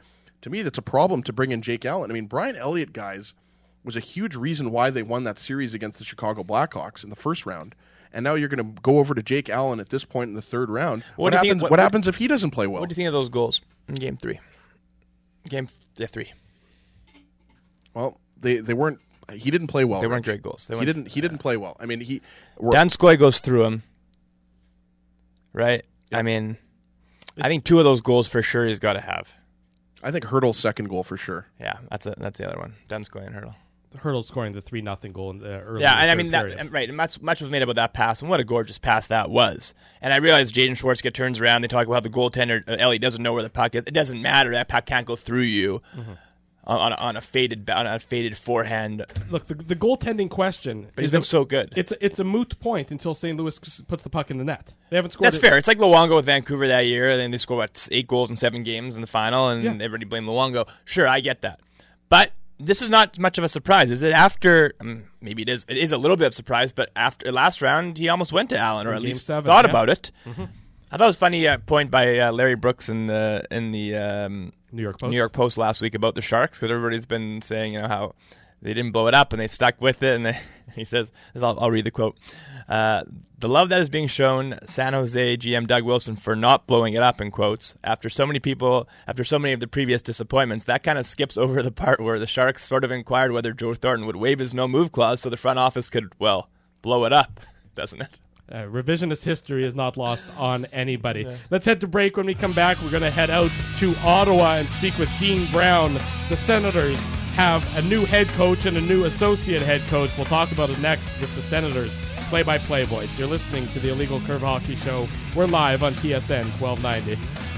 to me, that's a problem to bring in Jake Allen. I mean, Brian Elliott, guys, was a huge reason why they won that series against the Chicago Blackhawks in the first round. And now you're going to go over to Jake Allen at this point in the third round. What, what happens? Think, what, what happens if he doesn't play well? What do you think of those goals in Game Three? Game yeah, three. Well, they, they weren't. He didn't play well. They weren't Rich. great goals. They he didn't. He didn't play well. I mean, he. Donskoy goes through him. Right. Yep. I mean, I think two of those goals for sure he's got to have. I think Hurdle's second goal for sure. Yeah, that's a, that's the other one. Donskoy and Hurdle. Hurdle scoring the three nothing goal in the early. Yeah, and I mean period. that right. Much much was made about that pass, and what a gorgeous pass that was. And I realized Jaden Schwartzka turns around. They talk about how the goaltender uh, Elliott doesn't know where the puck is. It doesn't matter. That puck can't go through you mm-hmm. on, on, a, on a faded on a faded forehand. Look, the, the goaltending question, but he's been so good. It's a, it's a moot point until Saint Louis puts the puck in the net. They haven't scored. That's it. fair. It's like Luongo with Vancouver that year, and then they scored what, eight goals in seven games in the final, and yeah. everybody blamed Luongo. Sure, I get that, but. This is not much of a surprise, is it? After um, maybe it is. It is a little bit of a surprise, but after last round, he almost went to Allen, or in at least seven, thought yeah. about it. Mm-hmm. I thought it was funny uh, point by uh, Larry Brooks in the in the um, New York Post. New York Post last week about the Sharks, because everybody's been saying, you know, how they didn't blow it up and they stuck with it, and they, he says, I'll, I'll read the quote. Uh, the love that is being shown San Jose G M Doug Wilson for not blowing it up, in quotes, after so many people, after so many of the previous disappointments, that kind of skips over the part where the Sharks sort of inquired whether Joe Thornton would waive his no-move clause so the front office could, well, blow it up, doesn't it? Uh, revisionist history is not lost on anybody. Yeah. Let's head to break. When we come back, we're going to head out to Ottawa and speak with Dean Brown. The Senators have a new head coach and a new associate head coach. We'll talk about it next with the Senators play-by-play voice. You're listening to the Illegal Curve Hockey Show. We're live on T S N twelve ninety.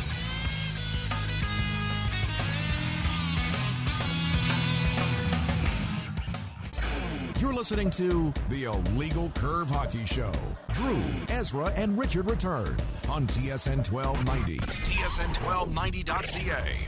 You're listening to the Illegal Curve Hockey Show. Drew, Ezra, and Richard return on T S N twelve ninety. T S N twelve ninety dot C A.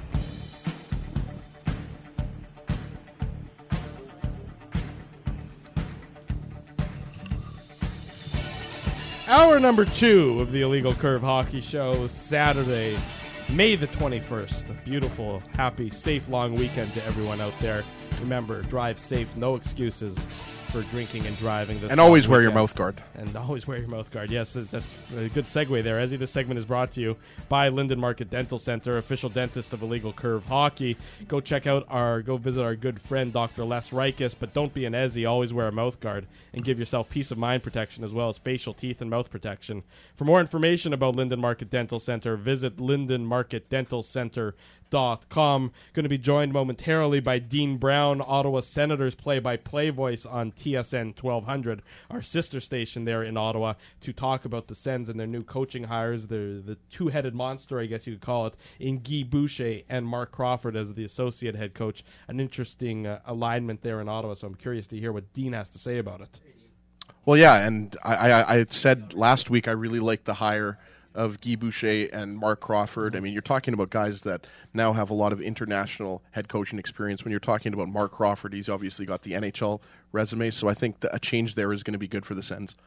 Hour number two of the Illegal Curve Hockey Show, Saturday, May the twenty-first. A beautiful, happy, safe, long weekend to everyone out there. Remember, drive safe, no excuses for drinking and driving. This and always wear weekend. your mouth guard. And always wear your mouth guard. Yes, that's a good segue there. Ezzy, this segment is brought to you by Linden Market Dental Center, official dentist of Illegal Curve Hockey. Go check out our, go visit our good friend, Doctor Les Rikus, but don't be an Ezzy. Always wear a mouth guard and give yourself peace of mind protection as well as facial, teeth, and mouth protection. For more information about Linden Market Dental Center, visit linden market dental center dot com. Going to be joined momentarily by Dean Brown, Ottawa Senators play-by-play voice on T S N twelve hundred, our sister station there in Ottawa, to talk about the Sens and their new coaching hires, the the two-headed monster, I guess you could call it, in Guy Boucher and Mark Crawford as the associate head coach. An interesting uh, alignment there in Ottawa, so I'm curious to hear what Dean has to say about it. Well, yeah, and I, I, I said last week I really liked the hire of Guy Boucher and Mark Crawford. I mean, you're talking about guys that now have a lot of international head coaching experience. When you're talking about Mark Crawford, he's obviously got the N H L resume, so I think that a change there is going to be good for the Sens.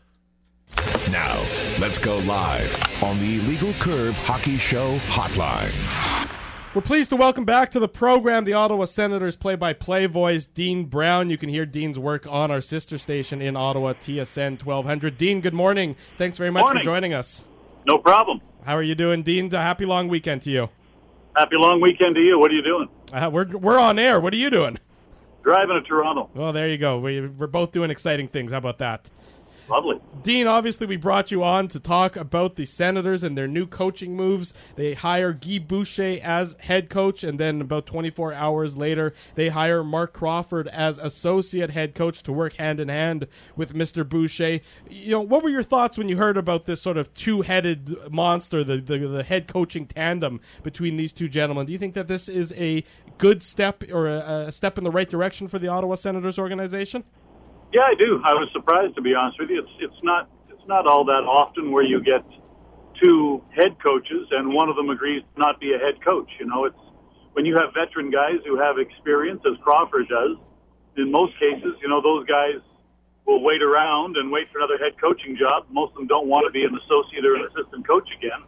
Now, let's go live on the Illegal Curve Hockey Show hotline. We're pleased to welcome back to the program the Ottawa Senators play-by-play voice, Dean Brown. You can hear Dean's work on our sister station in Ottawa, T S N twelve hundred. Dean, good morning. Thanks very much morning. for joining us. No problem. How are you doing, Dean? A happy long weekend to you. Happy long weekend to you. What are you doing? Uh, we're we're on air. What are you doing? Driving to Toronto. Well, there you go. We, we're both doing exciting things. How about that? Lovely. Dean, obviously we brought you on to talk about the Senators and their new coaching moves. They hire Guy Boucher as head coach, and then about twenty-four hours later, they hire Mark Crawford as associate head coach to work hand-in-hand with Mister Boucher. You know, what were your thoughts when you heard about this sort of two-headed monster, the, the, the head coaching tandem between these two gentlemen? Do you think that this is a good step or a, a step in the right direction for the Ottawa Senators organization? Yeah, I do. I was surprised, to be honest with you. It's it's not it's not all that often where you get two head coaches and one of them agrees to not be a head coach. You know, it's when you have veteran guys who have experience, as Crawford does. In most cases, you know, those guys will wait around and wait for another head coaching job. Most of them don't want to be an associate or an assistant coach again.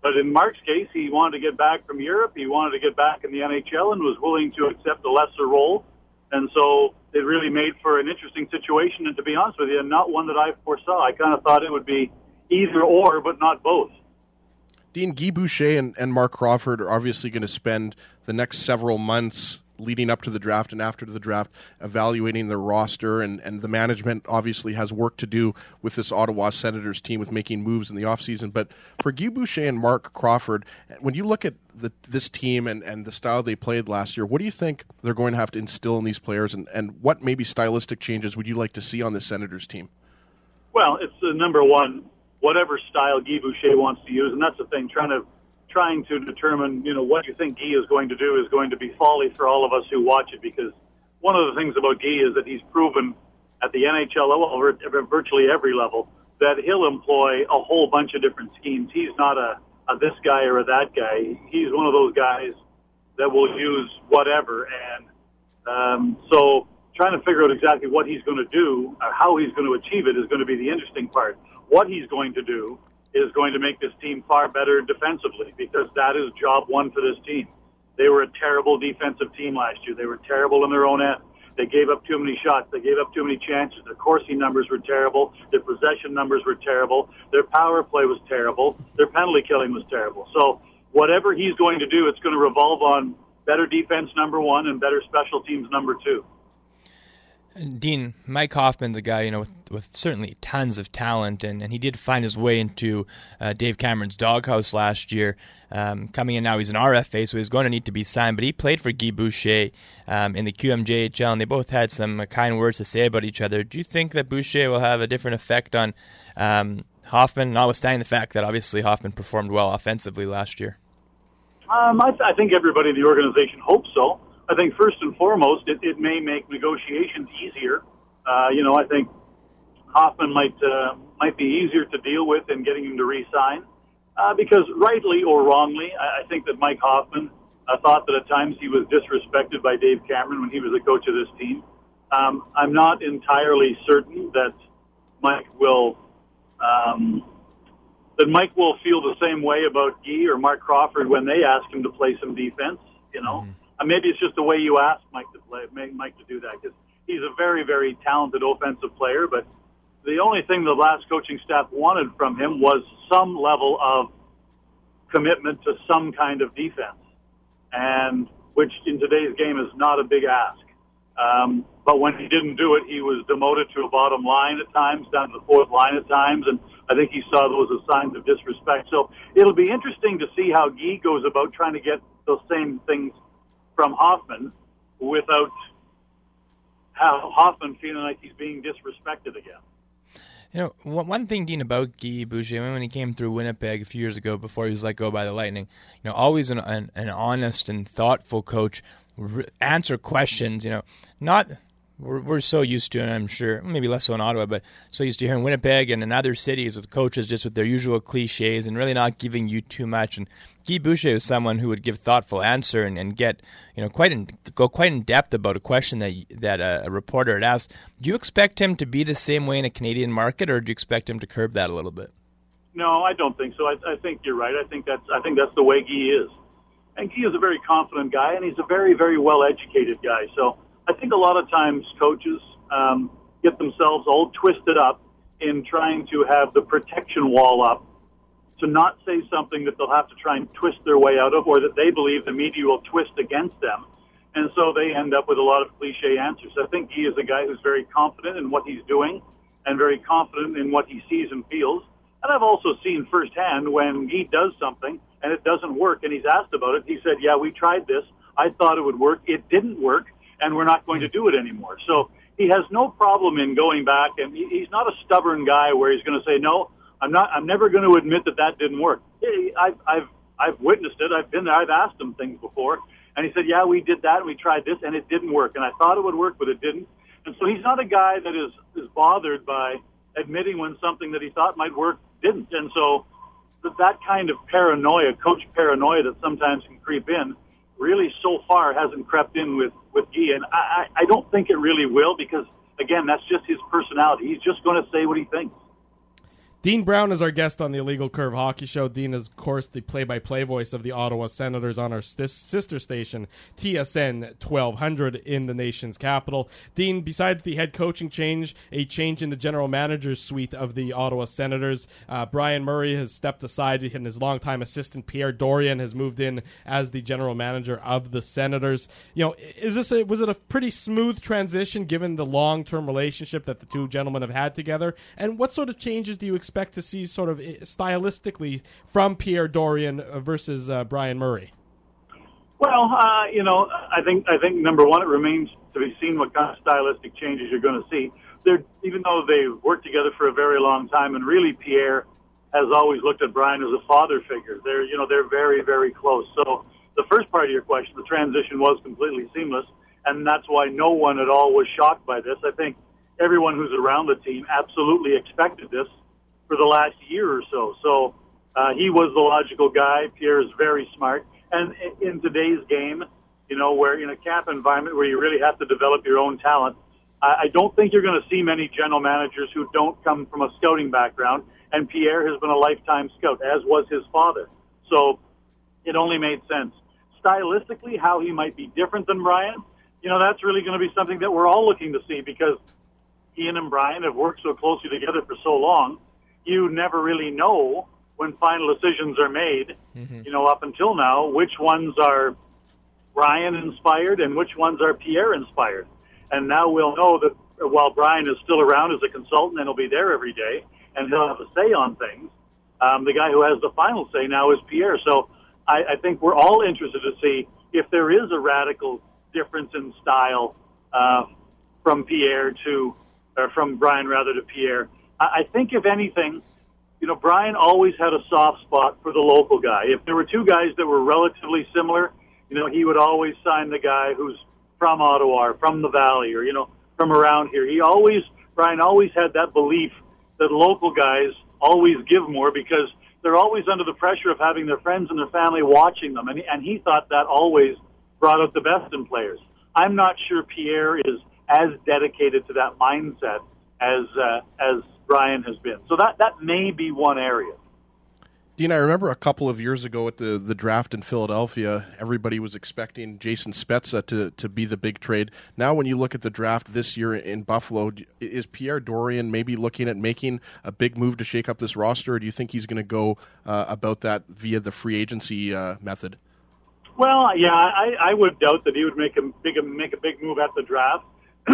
But in Mark's case, he wanted to get back from Europe. He wanted to get back in the N H L and was willing to accept a lesser role. And so it really made for an interesting situation. And to be honest with you, not one that I foresaw. I kind of thought it would be either or, but not both. Dean, Guy Boucher and, and Mark Crawford are obviously going to spend the next several months leading up to the draft and after the draft evaluating their roster, and, and the management obviously has work to do with this Ottawa Senators team with making moves in the offseason. But for Guy Boucher and Mark Crawford, when you look at the, this team and, and the style they played last year, what do you think they're going to have to instill in these players, and, and what maybe stylistic changes would you like to see on the Senators team? Well, it's the number one, whatever style Guy Boucher wants to use, and that's the thing, trying to trying to determine, you know, what you think Guy is going to do is going to be folly for all of us who watch it, because one of the things about Guy is that he's proven at the N H L level, or at virtually every level, that he'll employ a whole bunch of different schemes. He's not a, a this guy or a that guy. He's one of those guys that will use whatever, and um, so trying to figure out exactly what he's going to do or how he's going to achieve it is going to be the interesting part. What he's going to do is going to make this team far better defensively, because that is job one for this team. They were a terrible defensive team last year. They were terrible in their own end. They gave up too many shots. They gave up too many chances. Their Corsi numbers were terrible. Their possession numbers were terrible. Their power play was terrible. Their penalty killing was terrible. So whatever he's going to do, it's going to revolve on better defense, number one, and better special teams, number two. Dean, Mike Hoffman's a guy, you know, with, with certainly tons of talent, and, and he did find his way into uh, Dave Cameron's doghouse last year. Um, coming in now, he's an R F A, so he's going to need to be signed, but he played for Guy Boucher um, in the Q M J H L, and they both had some uh, kind words to say about each other. Do you think that Boucher will have a different effect on um, Hoffman, notwithstanding the fact that obviously Hoffman performed well offensively last year? Um, I, th- I think everybody in the organization hopes so. I think first and foremost, it, it may make negotiations easier. Uh, you know, I think Hoffman might uh, might be easier to deal with in getting him to re-sign, uh, because rightly or wrongly, I, I think that Mike Hoffman uh, thought that at times he was disrespected by Dave Cameron when he was the coach of this team. Um, I'm not entirely certain that Mike will um, that Mike will feel the same way about Guy or Mark Crawford when they ask him to play some defense. You know. Mm-hmm. Maybe it's just the way you ask Mike to play, Mike to do that, because he's a very, very talented offensive player. But the only thing the last coaching staff wanted from him was some level of commitment to some kind of defense, and which in today's game is not a big ask. Um, but when he didn't do it, he was demoted to a bottom line at times, down to the fourth line at times, and I think he saw those as signs of disrespect. So it'll be interesting to see how Guy goes about trying to get those same things from Hoffman without how Hoffman feeling like he's being disrespected again. You know, one thing, Dean, about Guy Boucher, when he came through Winnipeg a few years ago before he was let go by the Lightning, you know, always an, an, an honest and thoughtful coach, answer questions, you know, not... We're, we're so used to, and I'm sure, maybe less so in Ottawa, but so used to hearing Winnipeg and in other cities with coaches just with their usual cliches and really not giving you too much. And Guy Boucher is someone who would give thoughtful answer and, and get, you know, quite in, go quite in depth about a question that that a, a reporter had asked. Do you expect him to be the same way in a Canadian market, or do you expect him to curb that a little bit? No, I don't think so. I, I think you're right. I think that's I think that's the way Guy is, and Guy is a very confident guy, and he's a very, very well educated guy. So I think a lot of times coaches um, get themselves all twisted up in trying to have the protection wall up to not say something that they'll have to try and twist their way out of, or that they believe the media will twist against them. And so they end up with a lot of cliche answers. I think Guy is a guy who's very confident in what he's doing and very confident in what he sees and feels. And I've also seen firsthand when Guy does something and it doesn't work and he's asked about it, he said, yeah, we tried this. I thought it would work. It didn't work. And we're not going to do it anymore. So he has no problem in going back, and he's not a stubborn guy where he's going to say, no, I'm not, I'm never going to admit that that didn't work. I've, I've, I've witnessed it. I've been there. I've asked him things before. And he said, yeah, we did that, and we tried this, and it didn't work. And I thought it would work, but it didn't. And so he's not a guy that is, is bothered by admitting when something that he thought might work didn't. And so that kind of paranoia, coach paranoia that sometimes can creep in, really so far hasn't crept in with, with Guy. And I, I don't think it really will, because, again, that's just his personality. He's just going to say what he thinks. Dean Brown is our guest on the Illegal Curve Hockey Show. Dean is, of course, the play-by-play voice of the Ottawa Senators on our st- sister station, T S N twelve hundred, in the nation's capital. Dean, besides the head coaching change, a change in the general manager's suite of the Ottawa Senators, uh, Brian Murray has stepped aside, and his longtime assistant, Pierre Dorion, has moved in as the general manager of the Senators. You know, is this a, was it a pretty smooth transition given the long-term relationship that the two gentlemen have had together? And what sort of changes do you expect expect to see sort of stylistically from Pierre Dorion versus uh, Brian Murray? Well, uh, you know, I think I think number one, it remains to be seen what kind of stylistic changes you're going to see. They're, even though they've worked together for a very long time, and really Pierre has always looked at Brian as a father figure. They're, you know, they're very, very close. So the first part of your question, the transition was completely seamless, and that's why no one at all was shocked by this. I think everyone who's around the team absolutely expected this for the last year or so. So uh, he was the logical guy. Pierre is very smart. And in today's game, you know, where in a camp environment where you really have to develop your own talent, I don't think you're going to see many general managers who don't come from a scouting background. And Pierre has been a lifetime scout, as was his father. So it only made sense. Stylistically, how he might be different than Brian, you know, that's really going to be something that we're all looking to see, because Ian and Brian have worked so closely together for so long. You never really know when final decisions are made, mm-hmm. you know, up until now, which ones are Brian inspired and which ones are Pierre inspired. And now we'll know that while Brian is still around as a consultant and he'll be there every day and he'll have a say on things, um, the guy who has the final say now is Pierre. So I, I think we're all interested to see if there is a radical difference in style uh, from Pierre to, or from Brian rather to Pierre. I think, if anything, you know, Brian always had a soft spot for the local guy. If there were two guys that were relatively similar, you know, he would always sign the guy who's from Ottawa or from the Valley or, you know, from around here. He always, Brian always had that belief that local guys always give more because they're always under the pressure of having their friends and their family watching them. And he, and he thought that always brought out the best in players. I'm not sure Pierre is as dedicated to that mindset as uh, as Brian has been. So that, that may be one area. Dean, I remember a couple of years ago at the, the draft in Philadelphia, everybody was expecting Jason Spezza to, to be the big trade. Now when you look at the draft this year in Buffalo, is Pierre Dorion maybe looking at making a big move to shake up this roster, or do you think he's going to go uh, about that via the free agency uh, method? Well, yeah, I, I would doubt that he would make a big make a big move at the draft.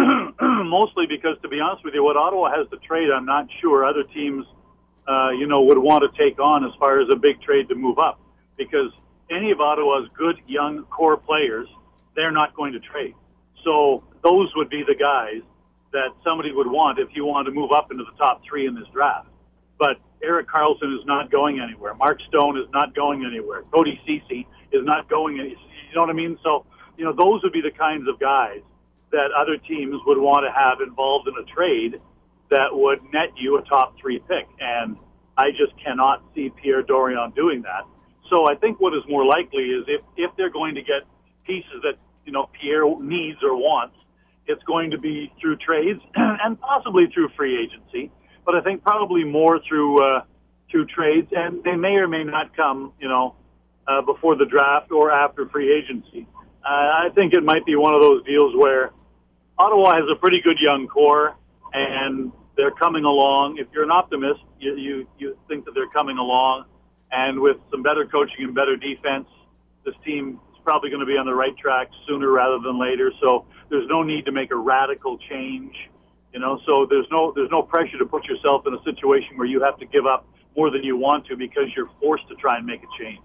Mostly because, to be honest with you, what Ottawa has to trade, I'm not sure other teams, uh, you know, would want to take on as far as a big trade to move up. Because any of Ottawa's good young core players, they're not going to trade. So those would be the guys that somebody would want if you wanted to move up into the top three in this draft. But Erik Karlsson is not going anywhere. Mark Stone is not going anywhere. Cody Ceci is not going anywhere. You know what I mean? So, you know, those would be the kinds of guys that other teams would want to have involved in a trade that would net you a top three pick. And I just cannot see Pierre Dorion doing that. So I think what is more likely is if, if they're going to get pieces that, you know, Pierre needs or wants, it's going to be through trades and possibly through free agency. But I think probably more through, uh, through trades, and they may or may not come, you know, uh, before the draft or after free agency. Uh, I think it might be one of those deals where Ottawa has a pretty good young core, and they're coming along. If you're an optimist, you, you, you think that they're coming along, and with some better coaching and better defense, this team is probably going to be on the right track sooner rather than later. So there's no need to make a radical change, you know. So there's no there's no pressure to put yourself in a situation where you have to give up more than you want to because you're forced to try and make a change.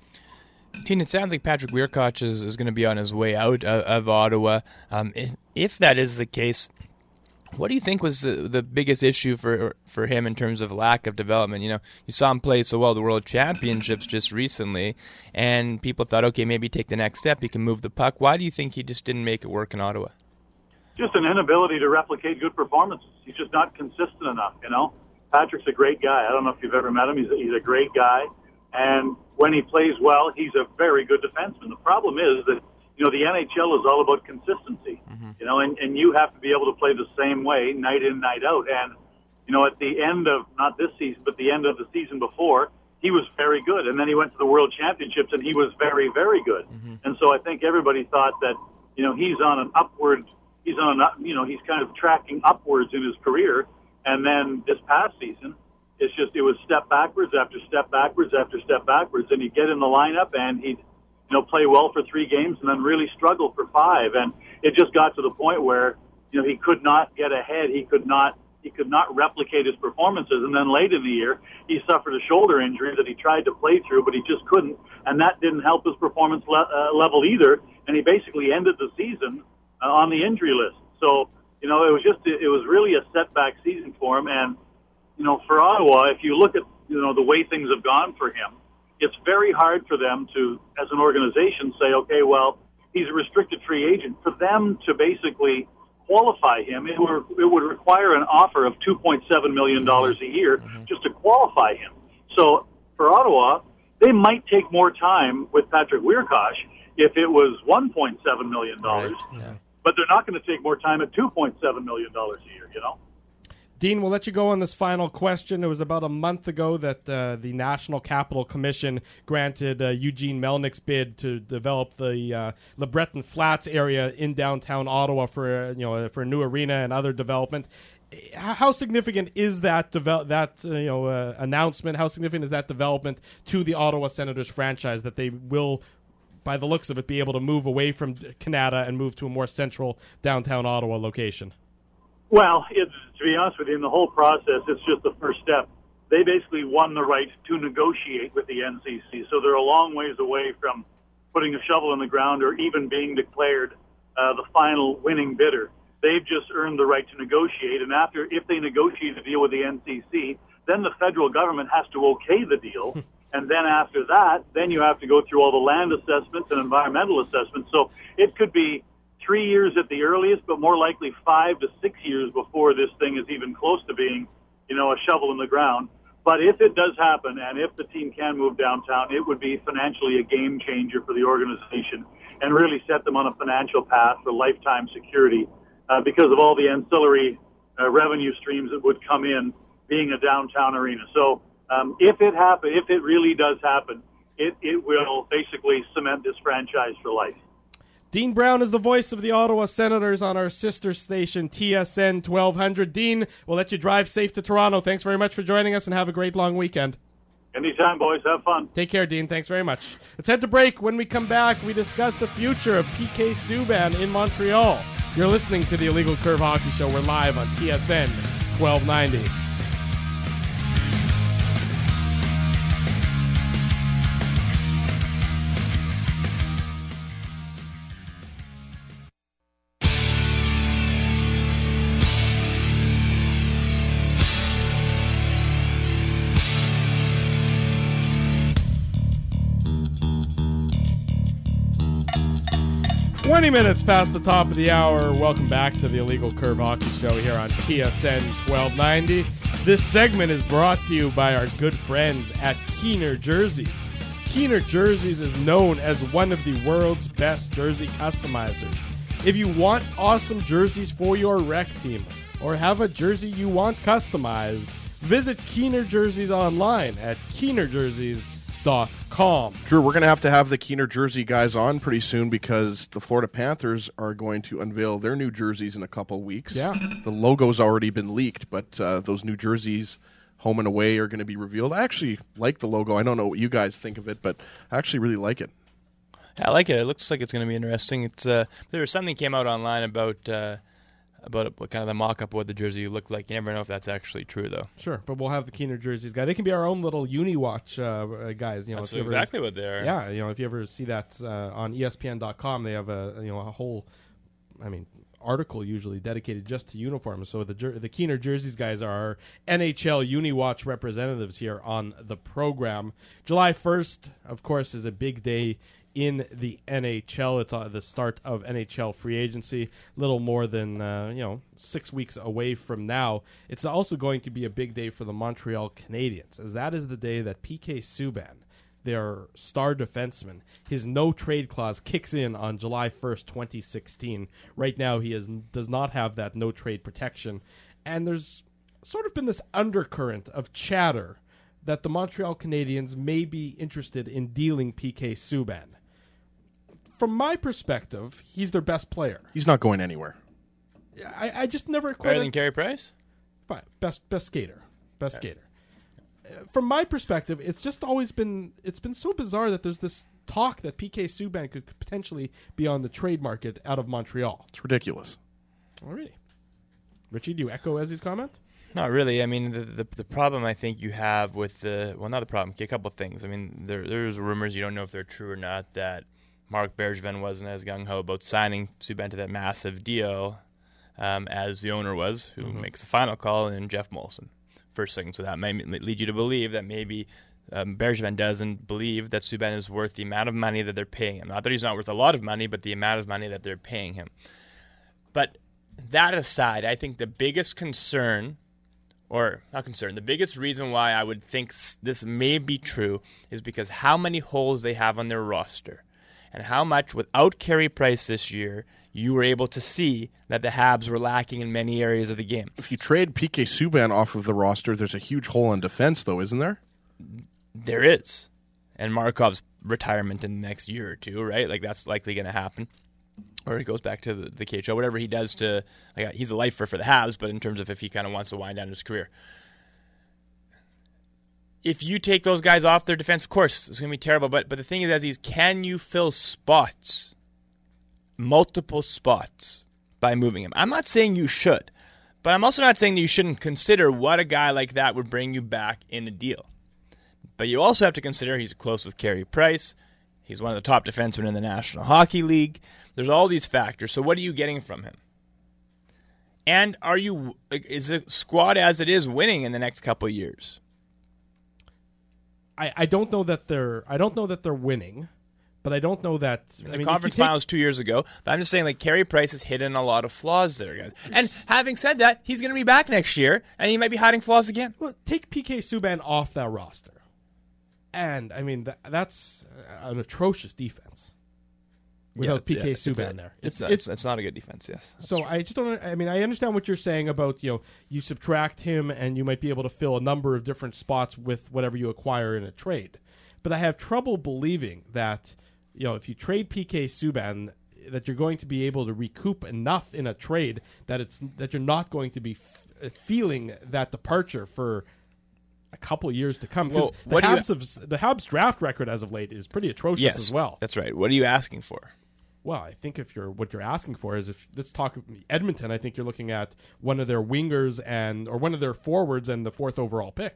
Dean, it sounds like Patrick Wiercott is, is going to be on his way out of, of Ottawa. Um, if, if that is the case, what do you think was the, the biggest issue for for him in terms of lack of development? You know, you saw him play so well at the World Championships just recently, and people thought, okay, maybe take the next step. He can move the puck. Why do you think he just didn't make it work in Ottawa? Just an inability to replicate good performances. He's just not consistent enough, you know. Patrick's a great guy. I don't know if you've ever met him. He's a, he's a great guy. And when he plays well, he's a very good defenseman. The problem is that, you know, the N H L is all about consistency, mm-hmm. you know, and, and you have to be able to play the same way night in, night out. And, you know, at the end of, not this season, but the end of the season before, he was very good. And then he went to the World Championships, and he was very, very good. Mm-hmm. And so I think everybody thought that, you know, he's on an upward, he's on an, you know, he's kind of tracking upwards in his career. And then this past season, it's just, it was step backwards after step backwards after step backwards. And he'd get in the lineup, and he'd, you know, play well for three games and then really struggle for five. And it just got to the point where, you know, he could not get ahead. He could not, he could not replicate his performances. And then late in the year, he suffered a shoulder injury that he tried to play through, but he just couldn't. And that didn't help his performance le- uh, level either. And he basically ended the season uh, on the injury list. So, you know, it was just, it was really a setback season for him. And, you know, for Ottawa, if you look at, you know, the way things have gone for him, it's very hard for them to, as an organization, say, okay, well, he's a restricted free agent. For them to basically qualify him, it would, it would require an offer of two point seven million dollars a year mm-hmm. just to qualify him. So for Ottawa, they might take more time with Patrick Wiercioch if it was one point seven million dollars. Right. Yeah. But they're not going to take more time at two point seven million dollars a year, you know? Dean, we'll let you go on this final question. It was about a month ago that uh, the National Capital Commission granted uh, Eugene Melnick's bid to develop the uh, Le Breton Flats area in downtown Ottawa for uh, you know for a new arena and other development. How significant is that devel- that uh, you know uh, announcement? How significant is that development to the Ottawa Senators franchise that they will, by the looks of it, be able to move away from Canada and move to a more central downtown Ottawa location? Well, it's, to be honest with you, in the whole process, it's just the first step. They basically won the right to negotiate with the N C C, so they're a long ways away from putting a shovel in the ground or even being declared uh, the final winning bidder. They've just earned the right to negotiate, and after, if they negotiate a deal with the N C C, then the federal government has to okay the deal, and then after that, then you have to go through all the land assessments and environmental assessments. So it could be three years at the earliest, but more likely five to six years before this thing is even close to being, you know, a shovel in the ground. But if it does happen, and if the team can move downtown, it would be financially a game changer for the organization and really set them on a financial path for lifetime security uh, because of all the ancillary uh, revenue streams that would come in being a downtown arena. So um, if it happen, if it really does happen, it, it will basically cement this franchise for life. Dean Brown is the voice of the Ottawa Senators on our sister station, T S N twelve hundred. Dean, we'll let you drive safe to Toronto. Thanks very much for joining us, and have a great long weekend. Anytime, boys. Have fun. Take care, Dean. Thanks very much. Let's head to break. When we come back, we discuss the future of P K Subban in Montreal. You're listening to the Illegal Curve Hockey Show. We're live on T S N twelve ninety. twenty minutes past the top of the hour. Welcome back to the Illegal Curve Hockey Show here on T S N twelve ninety. This segment is brought to you by our good friends at Keener Jerseys. Keener Jerseys is known as one of the world's best jersey customizers. If you want awesome jerseys for your rec team or have a jersey you want customized, visit Keener Jerseys online at keener jerseys dot com. Drew, we're going to have to have the Keener Jersey guys on pretty soon because the Florida Panthers are going to unveil their new jerseys in a couple weeks. Yeah. The logo's already been leaked, but uh, those new jerseys, home and away, are going to be revealed. I actually like the logo. I don't know what you guys think of it, but I actually really like it. I like it. It looks like it's going to be interesting. It's uh, there was something came out online about uh, about what kind of the mock-up of what the jersey looked like. You never know if that's actually true, though. Sure, but we'll have the Keener Jerseys guy. They can be our own little Uniwatch uh, guys. You know, that's if you exactly ever, what they are. Yeah, you know, if you ever see that uh, on E S P N dot com, they have a you know a whole, I mean, article usually dedicated just to uniforms. So the the Keener Jerseys guys are our N H L Uniwatch representatives here on the program. July first, of course, is a big day in the N H L. It's uh, the start of N H L free agency, a little more than uh, you know six weeks away from now. It's also going to be a big day for the Montreal Canadiens, as that is the day that P K Subban, their star defenseman, his no-trade clause kicks in on July first, twenty sixteen. Right now, he is, does not have that no-trade protection, and there's sort of been this undercurrent of chatter that the Montreal Canadiens may be interested in dealing P K Subban. From my perspective, he's their best player. He's not going anywhere. I, I just never quite... Better than Carey Price? Fine. Best best skater. Best okay. skater. Uh, from my perspective, it's just always been... It's been so bizarre that there's this talk that P K Subban could potentially be on the trade market out of Montreal. It's ridiculous. Alrighty. Richie, do you echo Ezzy's comment? Not really. I mean, the, the the problem I think you have with the... Well, not the problem. A couple of things. I mean, there there's rumors, you don't know if they're true or not, that Marc Bergevin wasn't as gung-ho about signing Subban to that massive deal um, as the owner was, who mm-hmm. makes the final call, and Jeff Molson. First thing. So that may lead you to believe that maybe um, Bergevin doesn't believe that Subban is worth the amount of money that they're paying him. Not that he's not worth a lot of money, but the amount of money that they're paying him. But that aside, I think the biggest concern... Or, not concerned, the biggest reason why I would think this may be true is because how many holes they have on their roster. And how much, without Carey Price this year, you were able to see that the Habs were lacking in many areas of the game. If you trade P K Subban off of the roster, there's a huge hole in defense, though, isn't there? There is. And Markov's retirement in the next year or two, right? Like, that's likely going to happen. Or he goes back to the, the K H L, whatever he does to, like, he's a lifer for the Habs, but in terms of if he kind of wants to wind down his career. If you take those guys off their defense, of course, it's going to be terrible, but but the thing is, is can you fill spots, multiple spots, by moving him? I'm not saying you should, but I'm also not saying that you shouldn't consider what a guy like that would bring you back in a deal. But you also have to consider he's close with Carey Price. He's one of the top defensemen in the National Hockey League. There's all these factors. So what are you getting from him? And are you is the squad as it is winning in the next couple of years? I, I don't know that they're I don't know that they're winning, but I don't know that the I mean, conference take, finals two years ago. But I'm just saying, like, Carey Price has hidden a lot of flaws there, guys. And having said that, he's going to be back next year, and he might be hiding flaws again. Well, take P K Subban off that roster, and I mean th- that's an atrocious defense. Without yeah, P K yeah, Subban it's, there, it's, it's, it's it's not a good defense. Yes. So true. I just don't. I mean, I understand what you're saying about you know you subtract him and you might be able to fill a number of different spots with whatever you acquire in a trade, but I have trouble believing that you know if you trade P K Subban that you're going to be able to recoup enough in a trade that it's that you're not going to be f- feeling that departure for a couple of years to come. Because well, the Habs have, the Habs draft record as of late is pretty atrocious yes, as well. That's right. What are you asking for? Well, I think if you're what you're asking for is if let's talk Edmonton. I think you're looking at one of their wingers and or one of their forwards and the fourth overall pick.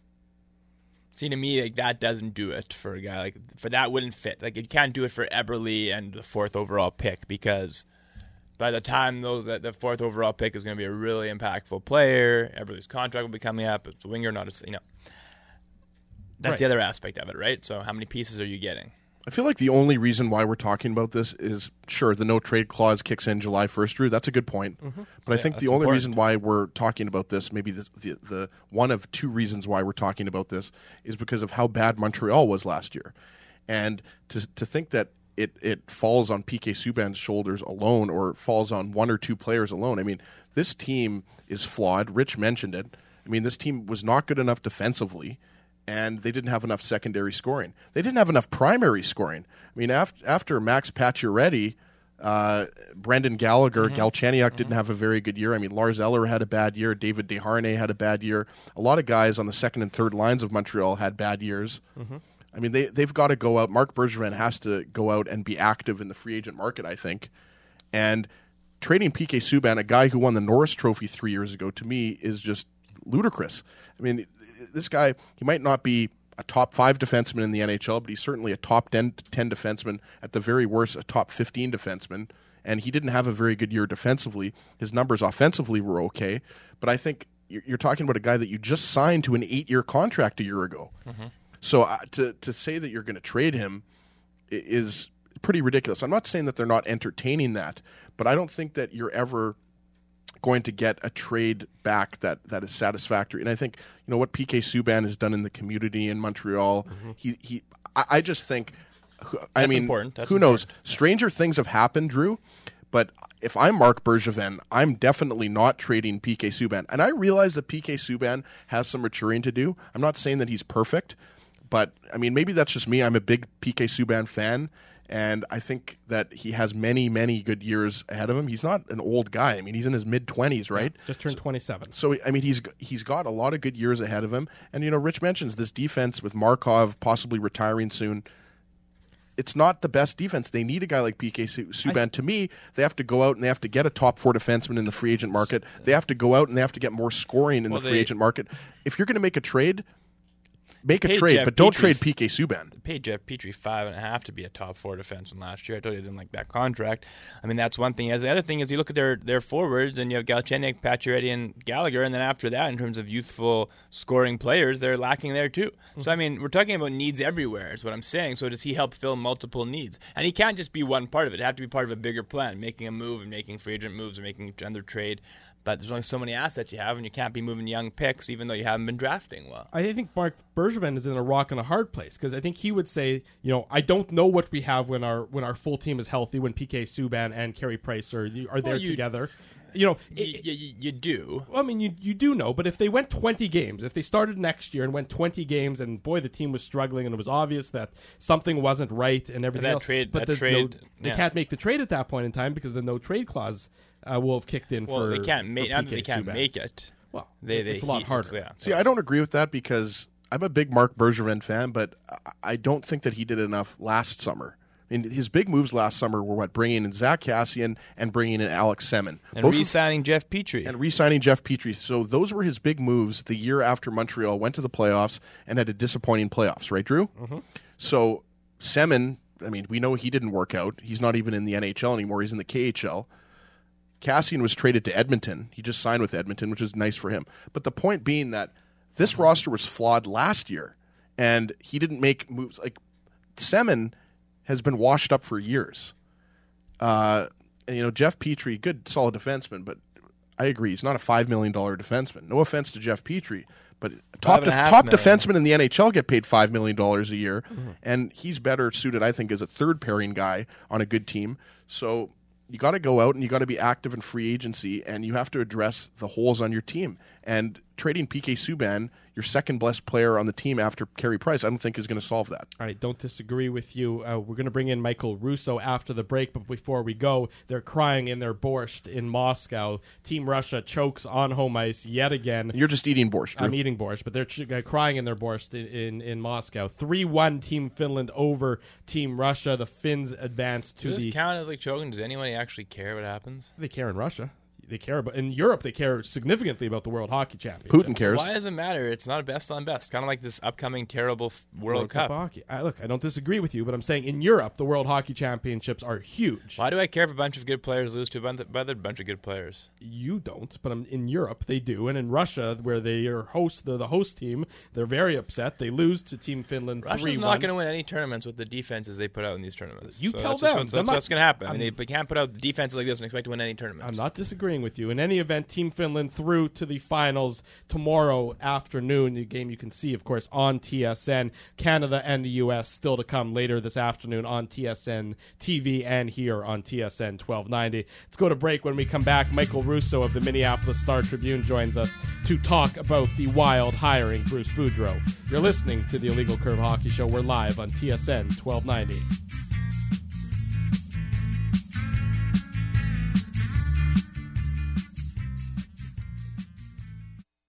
See, to me, like that doesn't do it for a guy like for that wouldn't fit. Like you can't do it for Eberle and the fourth overall pick because by the time those that the fourth overall pick is going to be a really impactful player, Eberle's contract will be coming up. It's a winger, not a you know. That's right. The other aspect of it, right? So, how many pieces are you getting? I feel like the only reason why we're talking about this is, sure, the no-trade clause kicks in July first, Drew. That's a good point. Mm-hmm. But so, I think yeah, the only important. reason why we're talking about this, maybe the, the, the one of two reasons why we're talking about this, is because of how bad Montreal was last year. And to to think that it, it falls on P K Subban's shoulders alone or falls on one or two players alone, I mean, this team is flawed. Rich mentioned it. I mean, this team was not good enough defensively. And they didn't have enough secondary scoring. They didn't have enough primary scoring. I mean, after, after Max Pacioretty, uh, Brendan Gallagher, mm-hmm. Galchenyuk mm-hmm. didn't have a very good year. I mean, Lars Eller had a bad year. David Desharnais had a bad year. A lot of guys on the second and third lines of Montreal had bad years. Mm-hmm. I mean, they, they've got to go out. Marc Bergevin has to go out and be active in the free agent market, I think. And trading P K Subban, a guy who won the Norris Trophy three years ago, to me is just ludicrous. I mean, this guy, he might not be a top five defenseman in the N H L, but he's certainly a top ten, ten defenseman, at the very worst, a top fifteen defenseman. And he didn't have a very good year defensively. His numbers offensively were okay. But I think you're talking about a guy that you just signed to an eight-year contract a year ago. Mm-hmm. So uh, to, to say that you're going to trade him is pretty ridiculous. I'm not saying that they're not entertaining that, but I don't think that you're ever going to get a trade back that, that is satisfactory. And I think, you know, what P K Subban has done in the community in Montreal, mm-hmm. he, he I, I just think, I That's mean, important. That's who important. knows? Stranger things have happened, Drew, But if I'm Marc Bergevin, I'm definitely not trading P K Subban. And I realize that P K Subban has some maturing to do. I'm not saying that he's perfect, but I mean, maybe that's just me. I'm a big P K Subban fan, and I think that he has many, many good years ahead of him. He's not an old guy. I mean, he's in his mid-twenties, right? Yeah, just turned twenty-seven. So, I mean, he's he's got a lot of good years ahead of him. And, you know, Rich mentions this defense with Markov possibly retiring soon. It's not the best defense. They need a guy like P K Subban. I, to me, they have to go out and they have to get a top four defenseman in the free agent market. They have to go out and they have to get more scoring in well, the free they, agent market. If you're going to make a trade, make a trade, Jeff but don't Petrie, trade P K Subban. Paid Jeff Petrie five and a half to be a top four defenseman last year. I told you I didn't like that contract. I mean, that's one thing. As the other thing is, you look at their their forwards, and you have Galchenyuk, Pacioretty, and Gallagher, and then after that, in terms of youthful scoring players, they're lacking there too. Mm-hmm. So I mean, we're talking about needs everywhere. Is what I'm saying. So does he help fill multiple needs? And he can't just be one part of it. It has to be part of a bigger plan, making a move and making free agent moves or making another trade. But there's only so many assets you have, and you can't be moving young picks, even though you haven't been drafting well. I think Marc Bergevin is in a rock and a hard place, because I think he would say, you know, I don't know what we have when our when our full team is healthy, when P K Subban and Carey Price are are there well, you, together. You know, you, you, you do. Well, I mean, you you do know, but if they went twenty games, if they started next year and went twenty games, and boy, the team was struggling, and it was obvious that something wasn't right and everything that else. Trade, but that the, trade, no, they yeah. can't make the trade at that point in time because the no trade clause uh, will have kicked in. Well, for they can't make. Not they can't Subban. make it. Well, they, it's they, a lot he, harder. Yeah. See, I don't agree with that because I'm a big Marc Bergevin fan, but I don't think that he did enough last summer. I mean, his big moves last summer were what, bringing in Zach Kassian and bringing in Alex Semin. And Both re-signing of, Jeff Petrie. And re-signing Jeff Petrie. So those were his big moves the year after Montreal went to the playoffs and had a disappointing playoffs, right, Drew? Mm-hmm. So Semin, I mean, we know he didn't work out. He's not even in the N H L anymore. He's in the K H L. Kassian was traded to Edmonton. He just signed with Edmonton, which is nice for him. But the point being that this roster was flawed last year, and he didn't make moves. Like, Semin has been washed up for years. Uh, and, you know, Jeff Petrie, good, solid defenseman, but I agree, he's not a five million dollars defenseman. No offense to Jeff Petrie, but top, def- top defensemen in the N H L get paid five million dollars a year, mm-hmm. and he's better suited, I think, as a third-pairing guy on a good team. So you got to go out and you got to be active in free agency, and you have to address the holes on your team. And trading P K Subban, your second best player on the team after Carey Price, I don't think is going to solve that. All right, don't disagree with you. Uh, we're going to bring in Michael Russo after the break, but before we go, they're crying in their borscht in Moscow. Team Russia chokes on home ice yet again. You're just eating borscht, Drew. I'm eating borscht, but they're ch- uh, crying in their borscht in, in, in Moscow. three one Team Finland over Team Russia. The Finns advance to Does the... this count as like choking? Does anyone actually care what happens? They care in Russia. They care about in Europe. They care significantly about the World Hockey Championship. Putin cares. Why does it matter? It's not a best on best. Kind of like this upcoming terrible f- World, World Cup. Cup hockey. I, look, I don't disagree with you, but I'm saying in Europe, the World Hockey Championships are huge. Why do I care if a bunch of good players lose to a bunch, bunch of good players? You don't, but I'm, in Europe they do, and in Russia, where they are host, the the host team, they're very upset. They lose to Team Finland. Russia's three one. Not going to win any tournaments with the defenses they put out in these tournaments. You so tell that's them. What's, that's not, what's going to happen. I I'm, mean, they can't put out defenses like this and expect to win any tournaments. I'm not disagreeing with you. In any event, Team Finland through to the finals tomorrow afternoon. The game you can see, of course, on T S N. Canada and the U S still to come later this afternoon on T S N T V and here on T S N twelve ninety. Let's go to break. When we come back, Michael Russo of the Minneapolis Star-Tribune joins us to talk about the Wild hiring Bruce Boudreau. You're listening to the Illegal Curve Hockey Show. We're live on T S N twelve ninety.